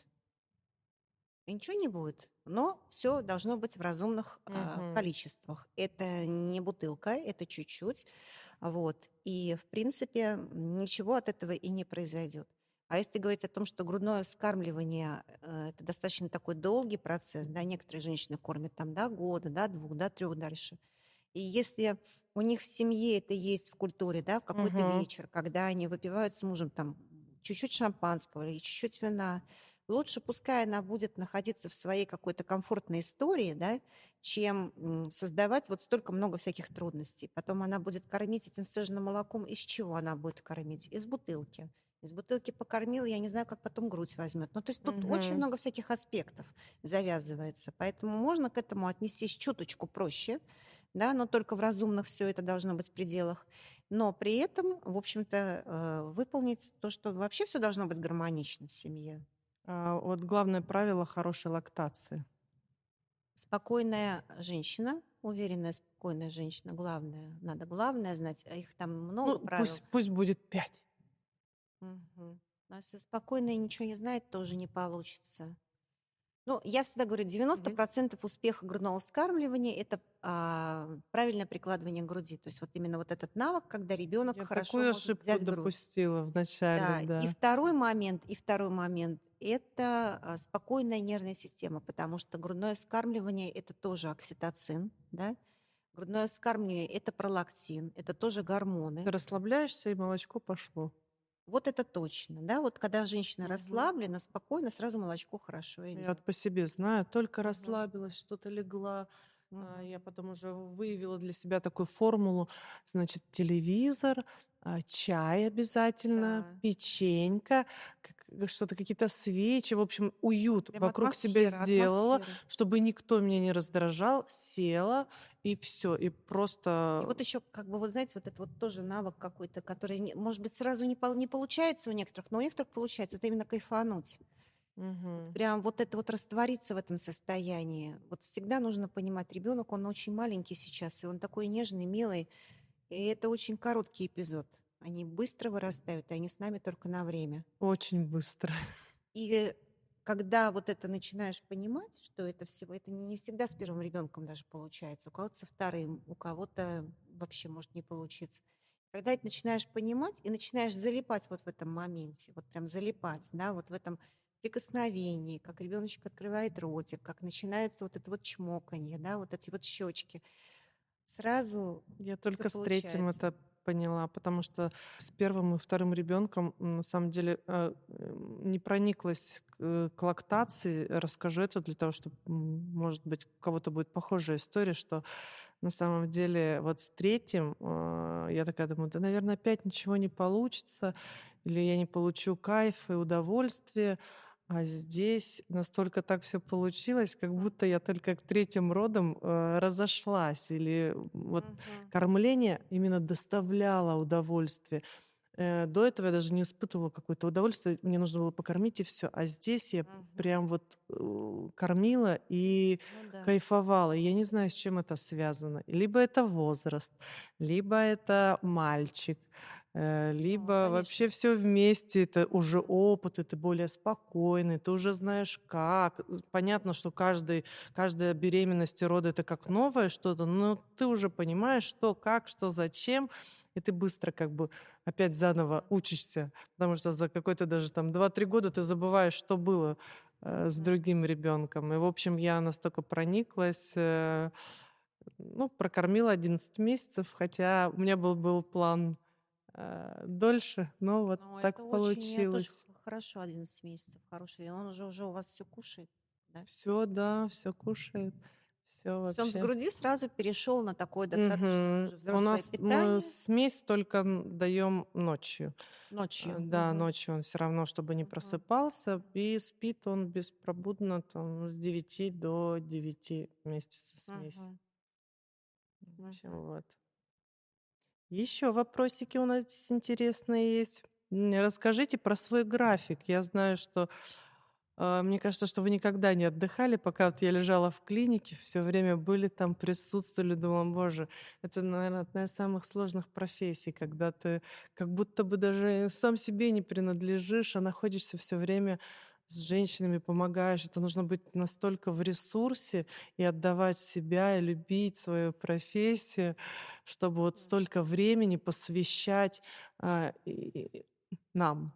И ничего не будет. Но все должно быть в разумных а, Мгм. количествах. Это не бутылка, это чуть-чуть. Вот. И, в принципе, м, ничего от этого и не произойдет. А если говорить о том, что грудное вскармливание– э, это достаточно такой долгий процесс, да, некоторые женщины кормят там до года, до двух, до трех дальше. И если у них в семье это есть в культуре, да, в какой-то Мгм. вечер, когда они выпивают с мужем там чуть-чуть шампанского или чуть-чуть вина, лучше пускай она будет находиться в своей какой-то комфортной истории, да, чем м, создавать вот столько много всяких трудностей. Потом она будет кормить этим сцеженным молоком. Из чего она будет кормить? Из бутылки. Из бутылки покормила, я не знаю, как потом грудь возьмет. Ну, то есть тут очень Мгм. много всяких аспектов завязывается. Поэтому можно к этому отнестись чуточку проще, да, но только в разумных все это должно быть пределах. Но при этом, в общем-то, э, выполнить то, что вообще все должно быть гармонично в семье. А, вот главное правило хорошей лактации. Спокойная женщина, уверенная, спокойная женщина, главное, надо главное знать, а их там много Ну, правил. пусть, пусть будет пять. Мгм. А если спокойная ничего не знает, тоже не получится. Ну, я всегда говорю, девяносто Мгм. процентов успеха грудного вскармливания– это а, правильное прикладывание к груди. То есть вот именно вот этот навык, когда ребенок Я хорошо такую может ошибку взять грудь. допустила в начале, Да, и да. второй момент, и второй момент– это а, спокойная нервная система, потому что грудное вскармливание– это тоже окситоцин, да? Грудное вскармливание– это пролактин, это тоже Ты гормоны. расслабляешься, и молочко пошло. Вот это точно, да? Вот когда женщина Мгм. расслаблена, спокойно, сразу молочко хорошо Я идет. вот по себе знаю, только Мгм, расслабилась, что-то легла. а, мгм. Я потом уже выявила для себя такую формулу. Значит, телевизор, а, чай обязательно, Да. печенька, как- э, что-то, какие-то свечи. В общем, уют Прям вокруг себя атмосфера, сделала, атмосфера. чтобы никто меня не раздражал. Села, и все. И И просто... вот еще, как бы, вот знаете, вот это вот тоже навык какой-то, который, не- может быть, сразу не, пол- не получается у некоторых, но у некоторых получается. Вот именно кайфануть. Вот Мгм. прям вот это вот раствориться в этом состоянии. Вот всегда нужно понимать, ребенок, он очень маленький сейчас, и он такой нежный, милый, и это очень короткий эпизод. Они быстро вырастают, и они с нами только на время. Очень быстро. И когда вот это начинаешь понимать, что это всего, это не не всегда с первым ребенком даже получается, у кого-то со вторым, у кого-то вообще может не получиться. Когда это начинаешь понимать и начинаешь залипать вот в этом моменте, вот прям залипать, да, вот в этом прикосновении, как ребеночек открывает ротик, как начинается вот это вот чмоканье, да, вот эти вот щечки, сразу Я все только с третьим получается. это поняла, потому что с первым и вторым ребенком на самом деле э, м, не прониклась к, э, к лактации. Расскажу это для того, чтобы, может быть, у кого-то будет похожая история, что на самом деле вот с третьим э, я такая думаю, да, наверное, опять ничего не получится, или я не получу кайфа и удовольствия. А здесь настолько так все получилось, как будто я только к третьим родам э, разошлась, или вот Мгм. кормление именно доставляло удовольствие. Э, до этого я даже не испытывала какое-то удовольствие, мне нужно было покормить и все. А здесь я Мгм. прям вот, э, кормила и Ну да. кайфовала. И я не знаю, с чем это связано. Либо это возраст, либо это мальчик, э, Ну, либо конечно. вообще все вместе. Это уже опыт, и ты более спокойный, ты уже знаешь как. З Понятно, что каждый каждая беременность и роды — это как новое что-то, но ты уже понимаешь, что, как, что, зачем, и ты быстро как бы опять заново учишься, потому что за какой-то даже там два-три года ты забываешь, что было, э, с Мгм. другим ребенком. И, в общем, я настолько прониклась, э, ну, прокормила одиннадцать месяцев, хотя у меня был был план, э, дольше, но вот Ну, это так очень, это очень получилось. х- хорошо, одиннадцать месяцев, хороший. И он уже, уже у вас все кушает, да? Все, да, все кушает, все То есть он с вообще. груди сразу перешел на такое достаточно Мгм. уже У взрослое нас мы питание смесь только н даём ночью. А, ночью. да, Мгм. ночью он все равно, чтобы не Мгм. просыпался, и спит он беспробудно там с девяти до девяти вместе со смесью. Мгм. В общем, Мгм. вот. Еще вопросики у нас здесь интересные есть. М, Расскажите про свой график. Я знаю, что а, мне кажется, что вы никогда не отдыхали, пока вот я лежала в клинике, все время были там, присутствовали. Думала, боже, это, наверное, одна из самых сложных профессий, когда ты как будто бы даже сам себе не принадлежишь, а находишься все время с женщинами, помогаешь. Это нужно быть настолько в ресурсе и отдавать себя, и любить свою профессию, чтобы вот Мгм. столько времени посвящать а, и- и- нам.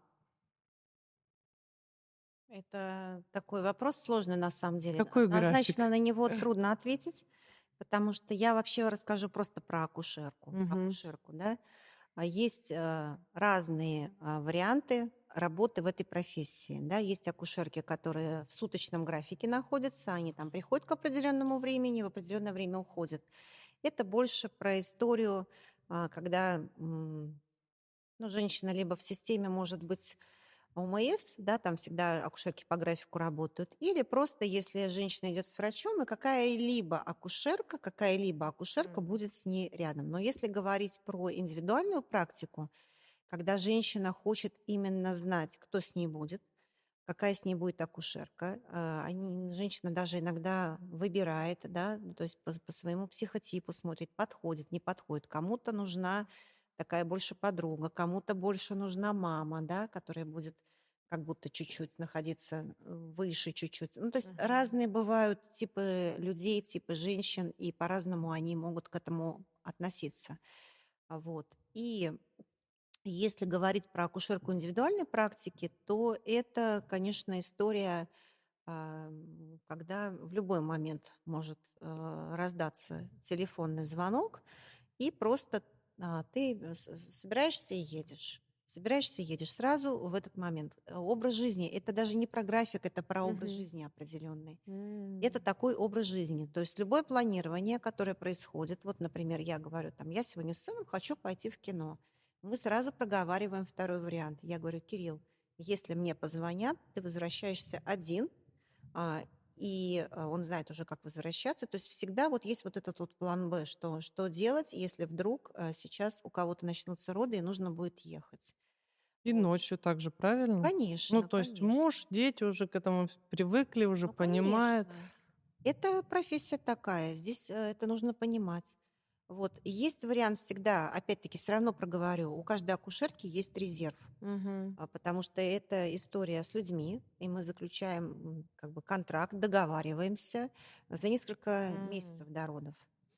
Это такой вопрос сложный на самом деле. Какой Однозначно график? на него трудно ответить, потому что я вообще расскажу просто про акушерку. Мгм. Акушерку, да. А Есть э, разные а, варианты работы в этой профессии. Да. Есть акушерки, которые в суточном графике находятся, они там приходят к определенному времени, в определенное время уходят. Это больше про историю, а, когда м, ну, женщина либо в системе может быть ОМС, да, там всегда акушерки по графику работают, или просто если женщина идет с врачом, и какая-либо акушерка, какая-либо акушерка Мгм. будет с ней рядом. Но если говорить про индивидуальную практику, когда женщина хочет именно знать, кто с ней будет, какая с ней будет акушерка, а, они, женщина даже иногда выбирает, да, ну, то есть по, по своему психотипу смотрит, подходит, не подходит. Кому-то нужна такая больше подруга, кому-то больше нужна мама, да, которая будет как будто чуть-чуть находиться э, выше чуть-чуть. Ну, то есть Мгм. разные бывают типы людей, типы женщин, и по-разному они могут к этому относиться. А Вот. И если говорить про акушерку индивидуальной практики, то это, конечно, история, а, м, когда в любой момент может э, раздаться телефонный звонок, и просто а, ты э, с- с- собираешься и едешь. Собираешься и едешь сразу в этот момент. Э, Образ жизни — это даже не про график, это про образ Мгм. жизни определенный. Это М. такой образ жизни. То есть любое планирование, которое происходит, вот, например, я говорю, там, я сегодня с сыном хочу пойти в кино. Мы сразу проговариваем второй вариант. Я говорю, Кирилл, если мне позвонят, ты возвращаешься один, а, и а, он знает уже, как возвращаться. То есть всегда вот есть вот этот вот план Б, что, что делать, если вдруг а, сейчас у кого-то начнутся роды и нужно будет ехать. И Вот. ночью также, правильно? Ну, Конечно, то есть конечно. муж, дети уже к этому вс привыкли, уже Ну, понимают. конечно. Это профессия такая, здесь, э, это нужно понимать. Вот. И есть вариант всегда, опять-таки, все равно проговорю, у каждой акушерки есть резерв, Мгм. а, потому что это история с людьми, и мы заключаем м, как бы контракт, договариваемся за несколько М. месяцев до родов.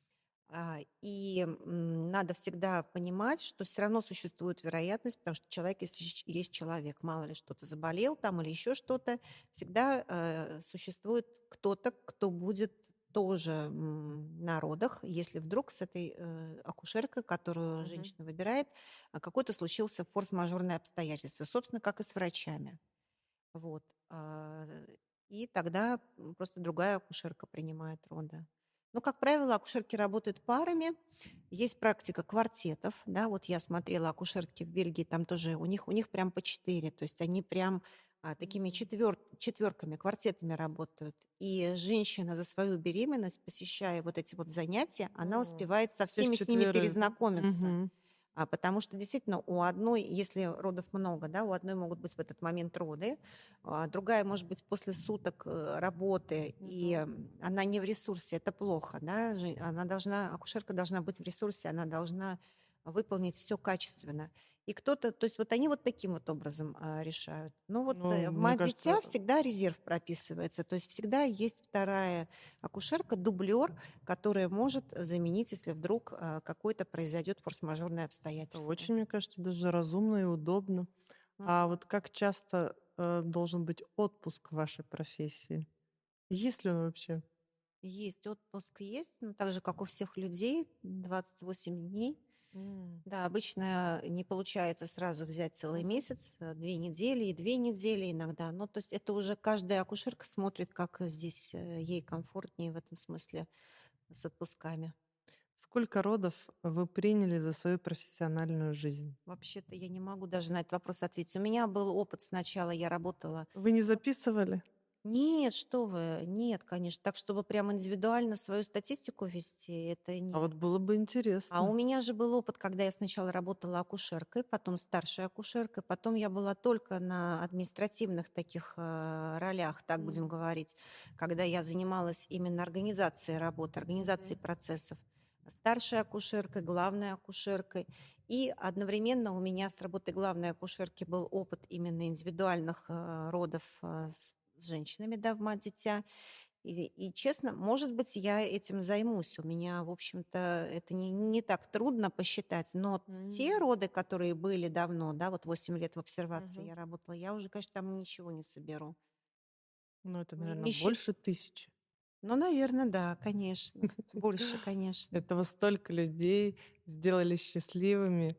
А, И м, надо всегда понимать, что все равно существует вероятность, потому что человек, если ч- есть человек, мало ли что-то заболел там или еще что-то, всегда э, существует кто-то, кто будет тоже м, на родах, если вдруг с этой э, акушеркой, которую Мгм. женщина выбирает, а, какой-то случился форс-мажорное обстоятельство, собственно, как и с врачами. Вот. а, И тогда м, просто другая акушерка принимает роды. Ну, как правило, акушерки работают парами. Есть практика квартетов. Да, вот я смотрела акушерки в Бельгии, там тоже у них, у них прям по четыре. То есть они прям а, такими М. четвер, четверками, квартетами работают. И женщина за свою беременность, посещая вот эти вот занятия, она О, успевает со все всеми с ними вчетвером. перезнакомиться. Мгм. А, потому что действительно у одной, если родов много, да, у одной могут быть в этот момент роды, а другая может быть после суток э, работы, и Мгм. м, она не в ресурсе, это плохо, да, жи- она должна, акушерка должна быть в ресурсе, она должна выполнить все качественно. И кто-то, то есть вот они вот таким вот образом а, решают. Ну вот Ну, э, в мне мать кажется, дитя всегда резерв прописывается, то есть всегда есть вторая акушерка, дублер, которая может заменить, если вдруг а, какое-то произойдет форс-мажорное это обстоятельство. очень, мне кажется, даже разумно и удобно. А Мгм. вот как часто э, должен быть отпуск в вашей профессии? Есть ли он вообще? Есть отпуск, есть, ну, так же, как у всех людей, двадцать восемь дней. М, Да, обычно не получается сразу взять целый мгм. месяц, э, две недели и две недели иногда. Ну, то есть это уже каждая акушерка смотрит, как здесь э, ей комфортнее в этом смысле с отпусками. Сколько родов вы приняли за свою профессиональную жизнь? Вообще-то я не могу даже на этот вопрос ответить. У меня был опыт сначала, я работала. Вы не записывали? Нет, что вы, нет, конечно. Так, чтобы прям индивидуально свою статистику вести, это А вот нет. было бы А у интересно. меня же был опыт, когда я сначала работала акушеркой, потом старшей акушеркой, потом я была только на административных таких э, ролях, так будем М, говорить, когда я занималась именно организацией работы, организацией мгм. процессов. Старшей акушеркой, главной акушеркой. И одновременно у меня с работой главной акушерки был опыт именно индивидуальных э, родов э, с с женщинами, да, в мать-дитя. И, и честно, может быть, я этим займусь. У меня, в общем-то, это не, не так трудно посчитать. Но те М, роды, которые были давно, да, вот восемь лет в обсервации мгм. я работала, я уже, конечно, там ничего не соберу. Ну, это, Не, наверное, не счит- больше тысячи. Ну, наверное, да, конечно. Больше, конечно. Этого столько людей сделали счастливыми,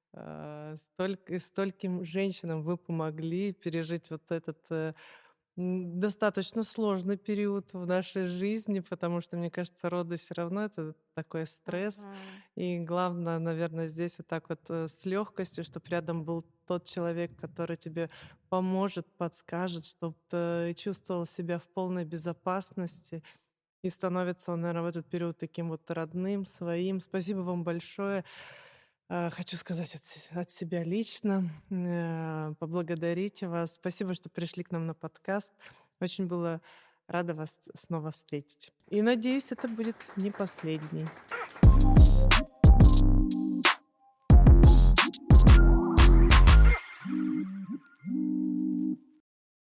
а, столько, стольким женщинам вы помогли пережить вот этот э, м, достаточно сложный период в нашей жизни, потому что, мне кажется, роды все равно это такой стресс. Мгм. И главное, наверное, здесь вот так вот э, с легкостью, чтобы рядом был тот человек, который тебе поможет, подскажет, чтобы ты чувствовал себя в полной безопасности. И становится он, наверное, в этот период таким вот родным, своим. Спасибо вам большое. А, Хочу сказать от, се- от себя лично, э, поблагодарить вас. Спасибо, что пришли к нам на подкаст. Очень было рада вас снова встретить. И надеюсь, это будет не последний.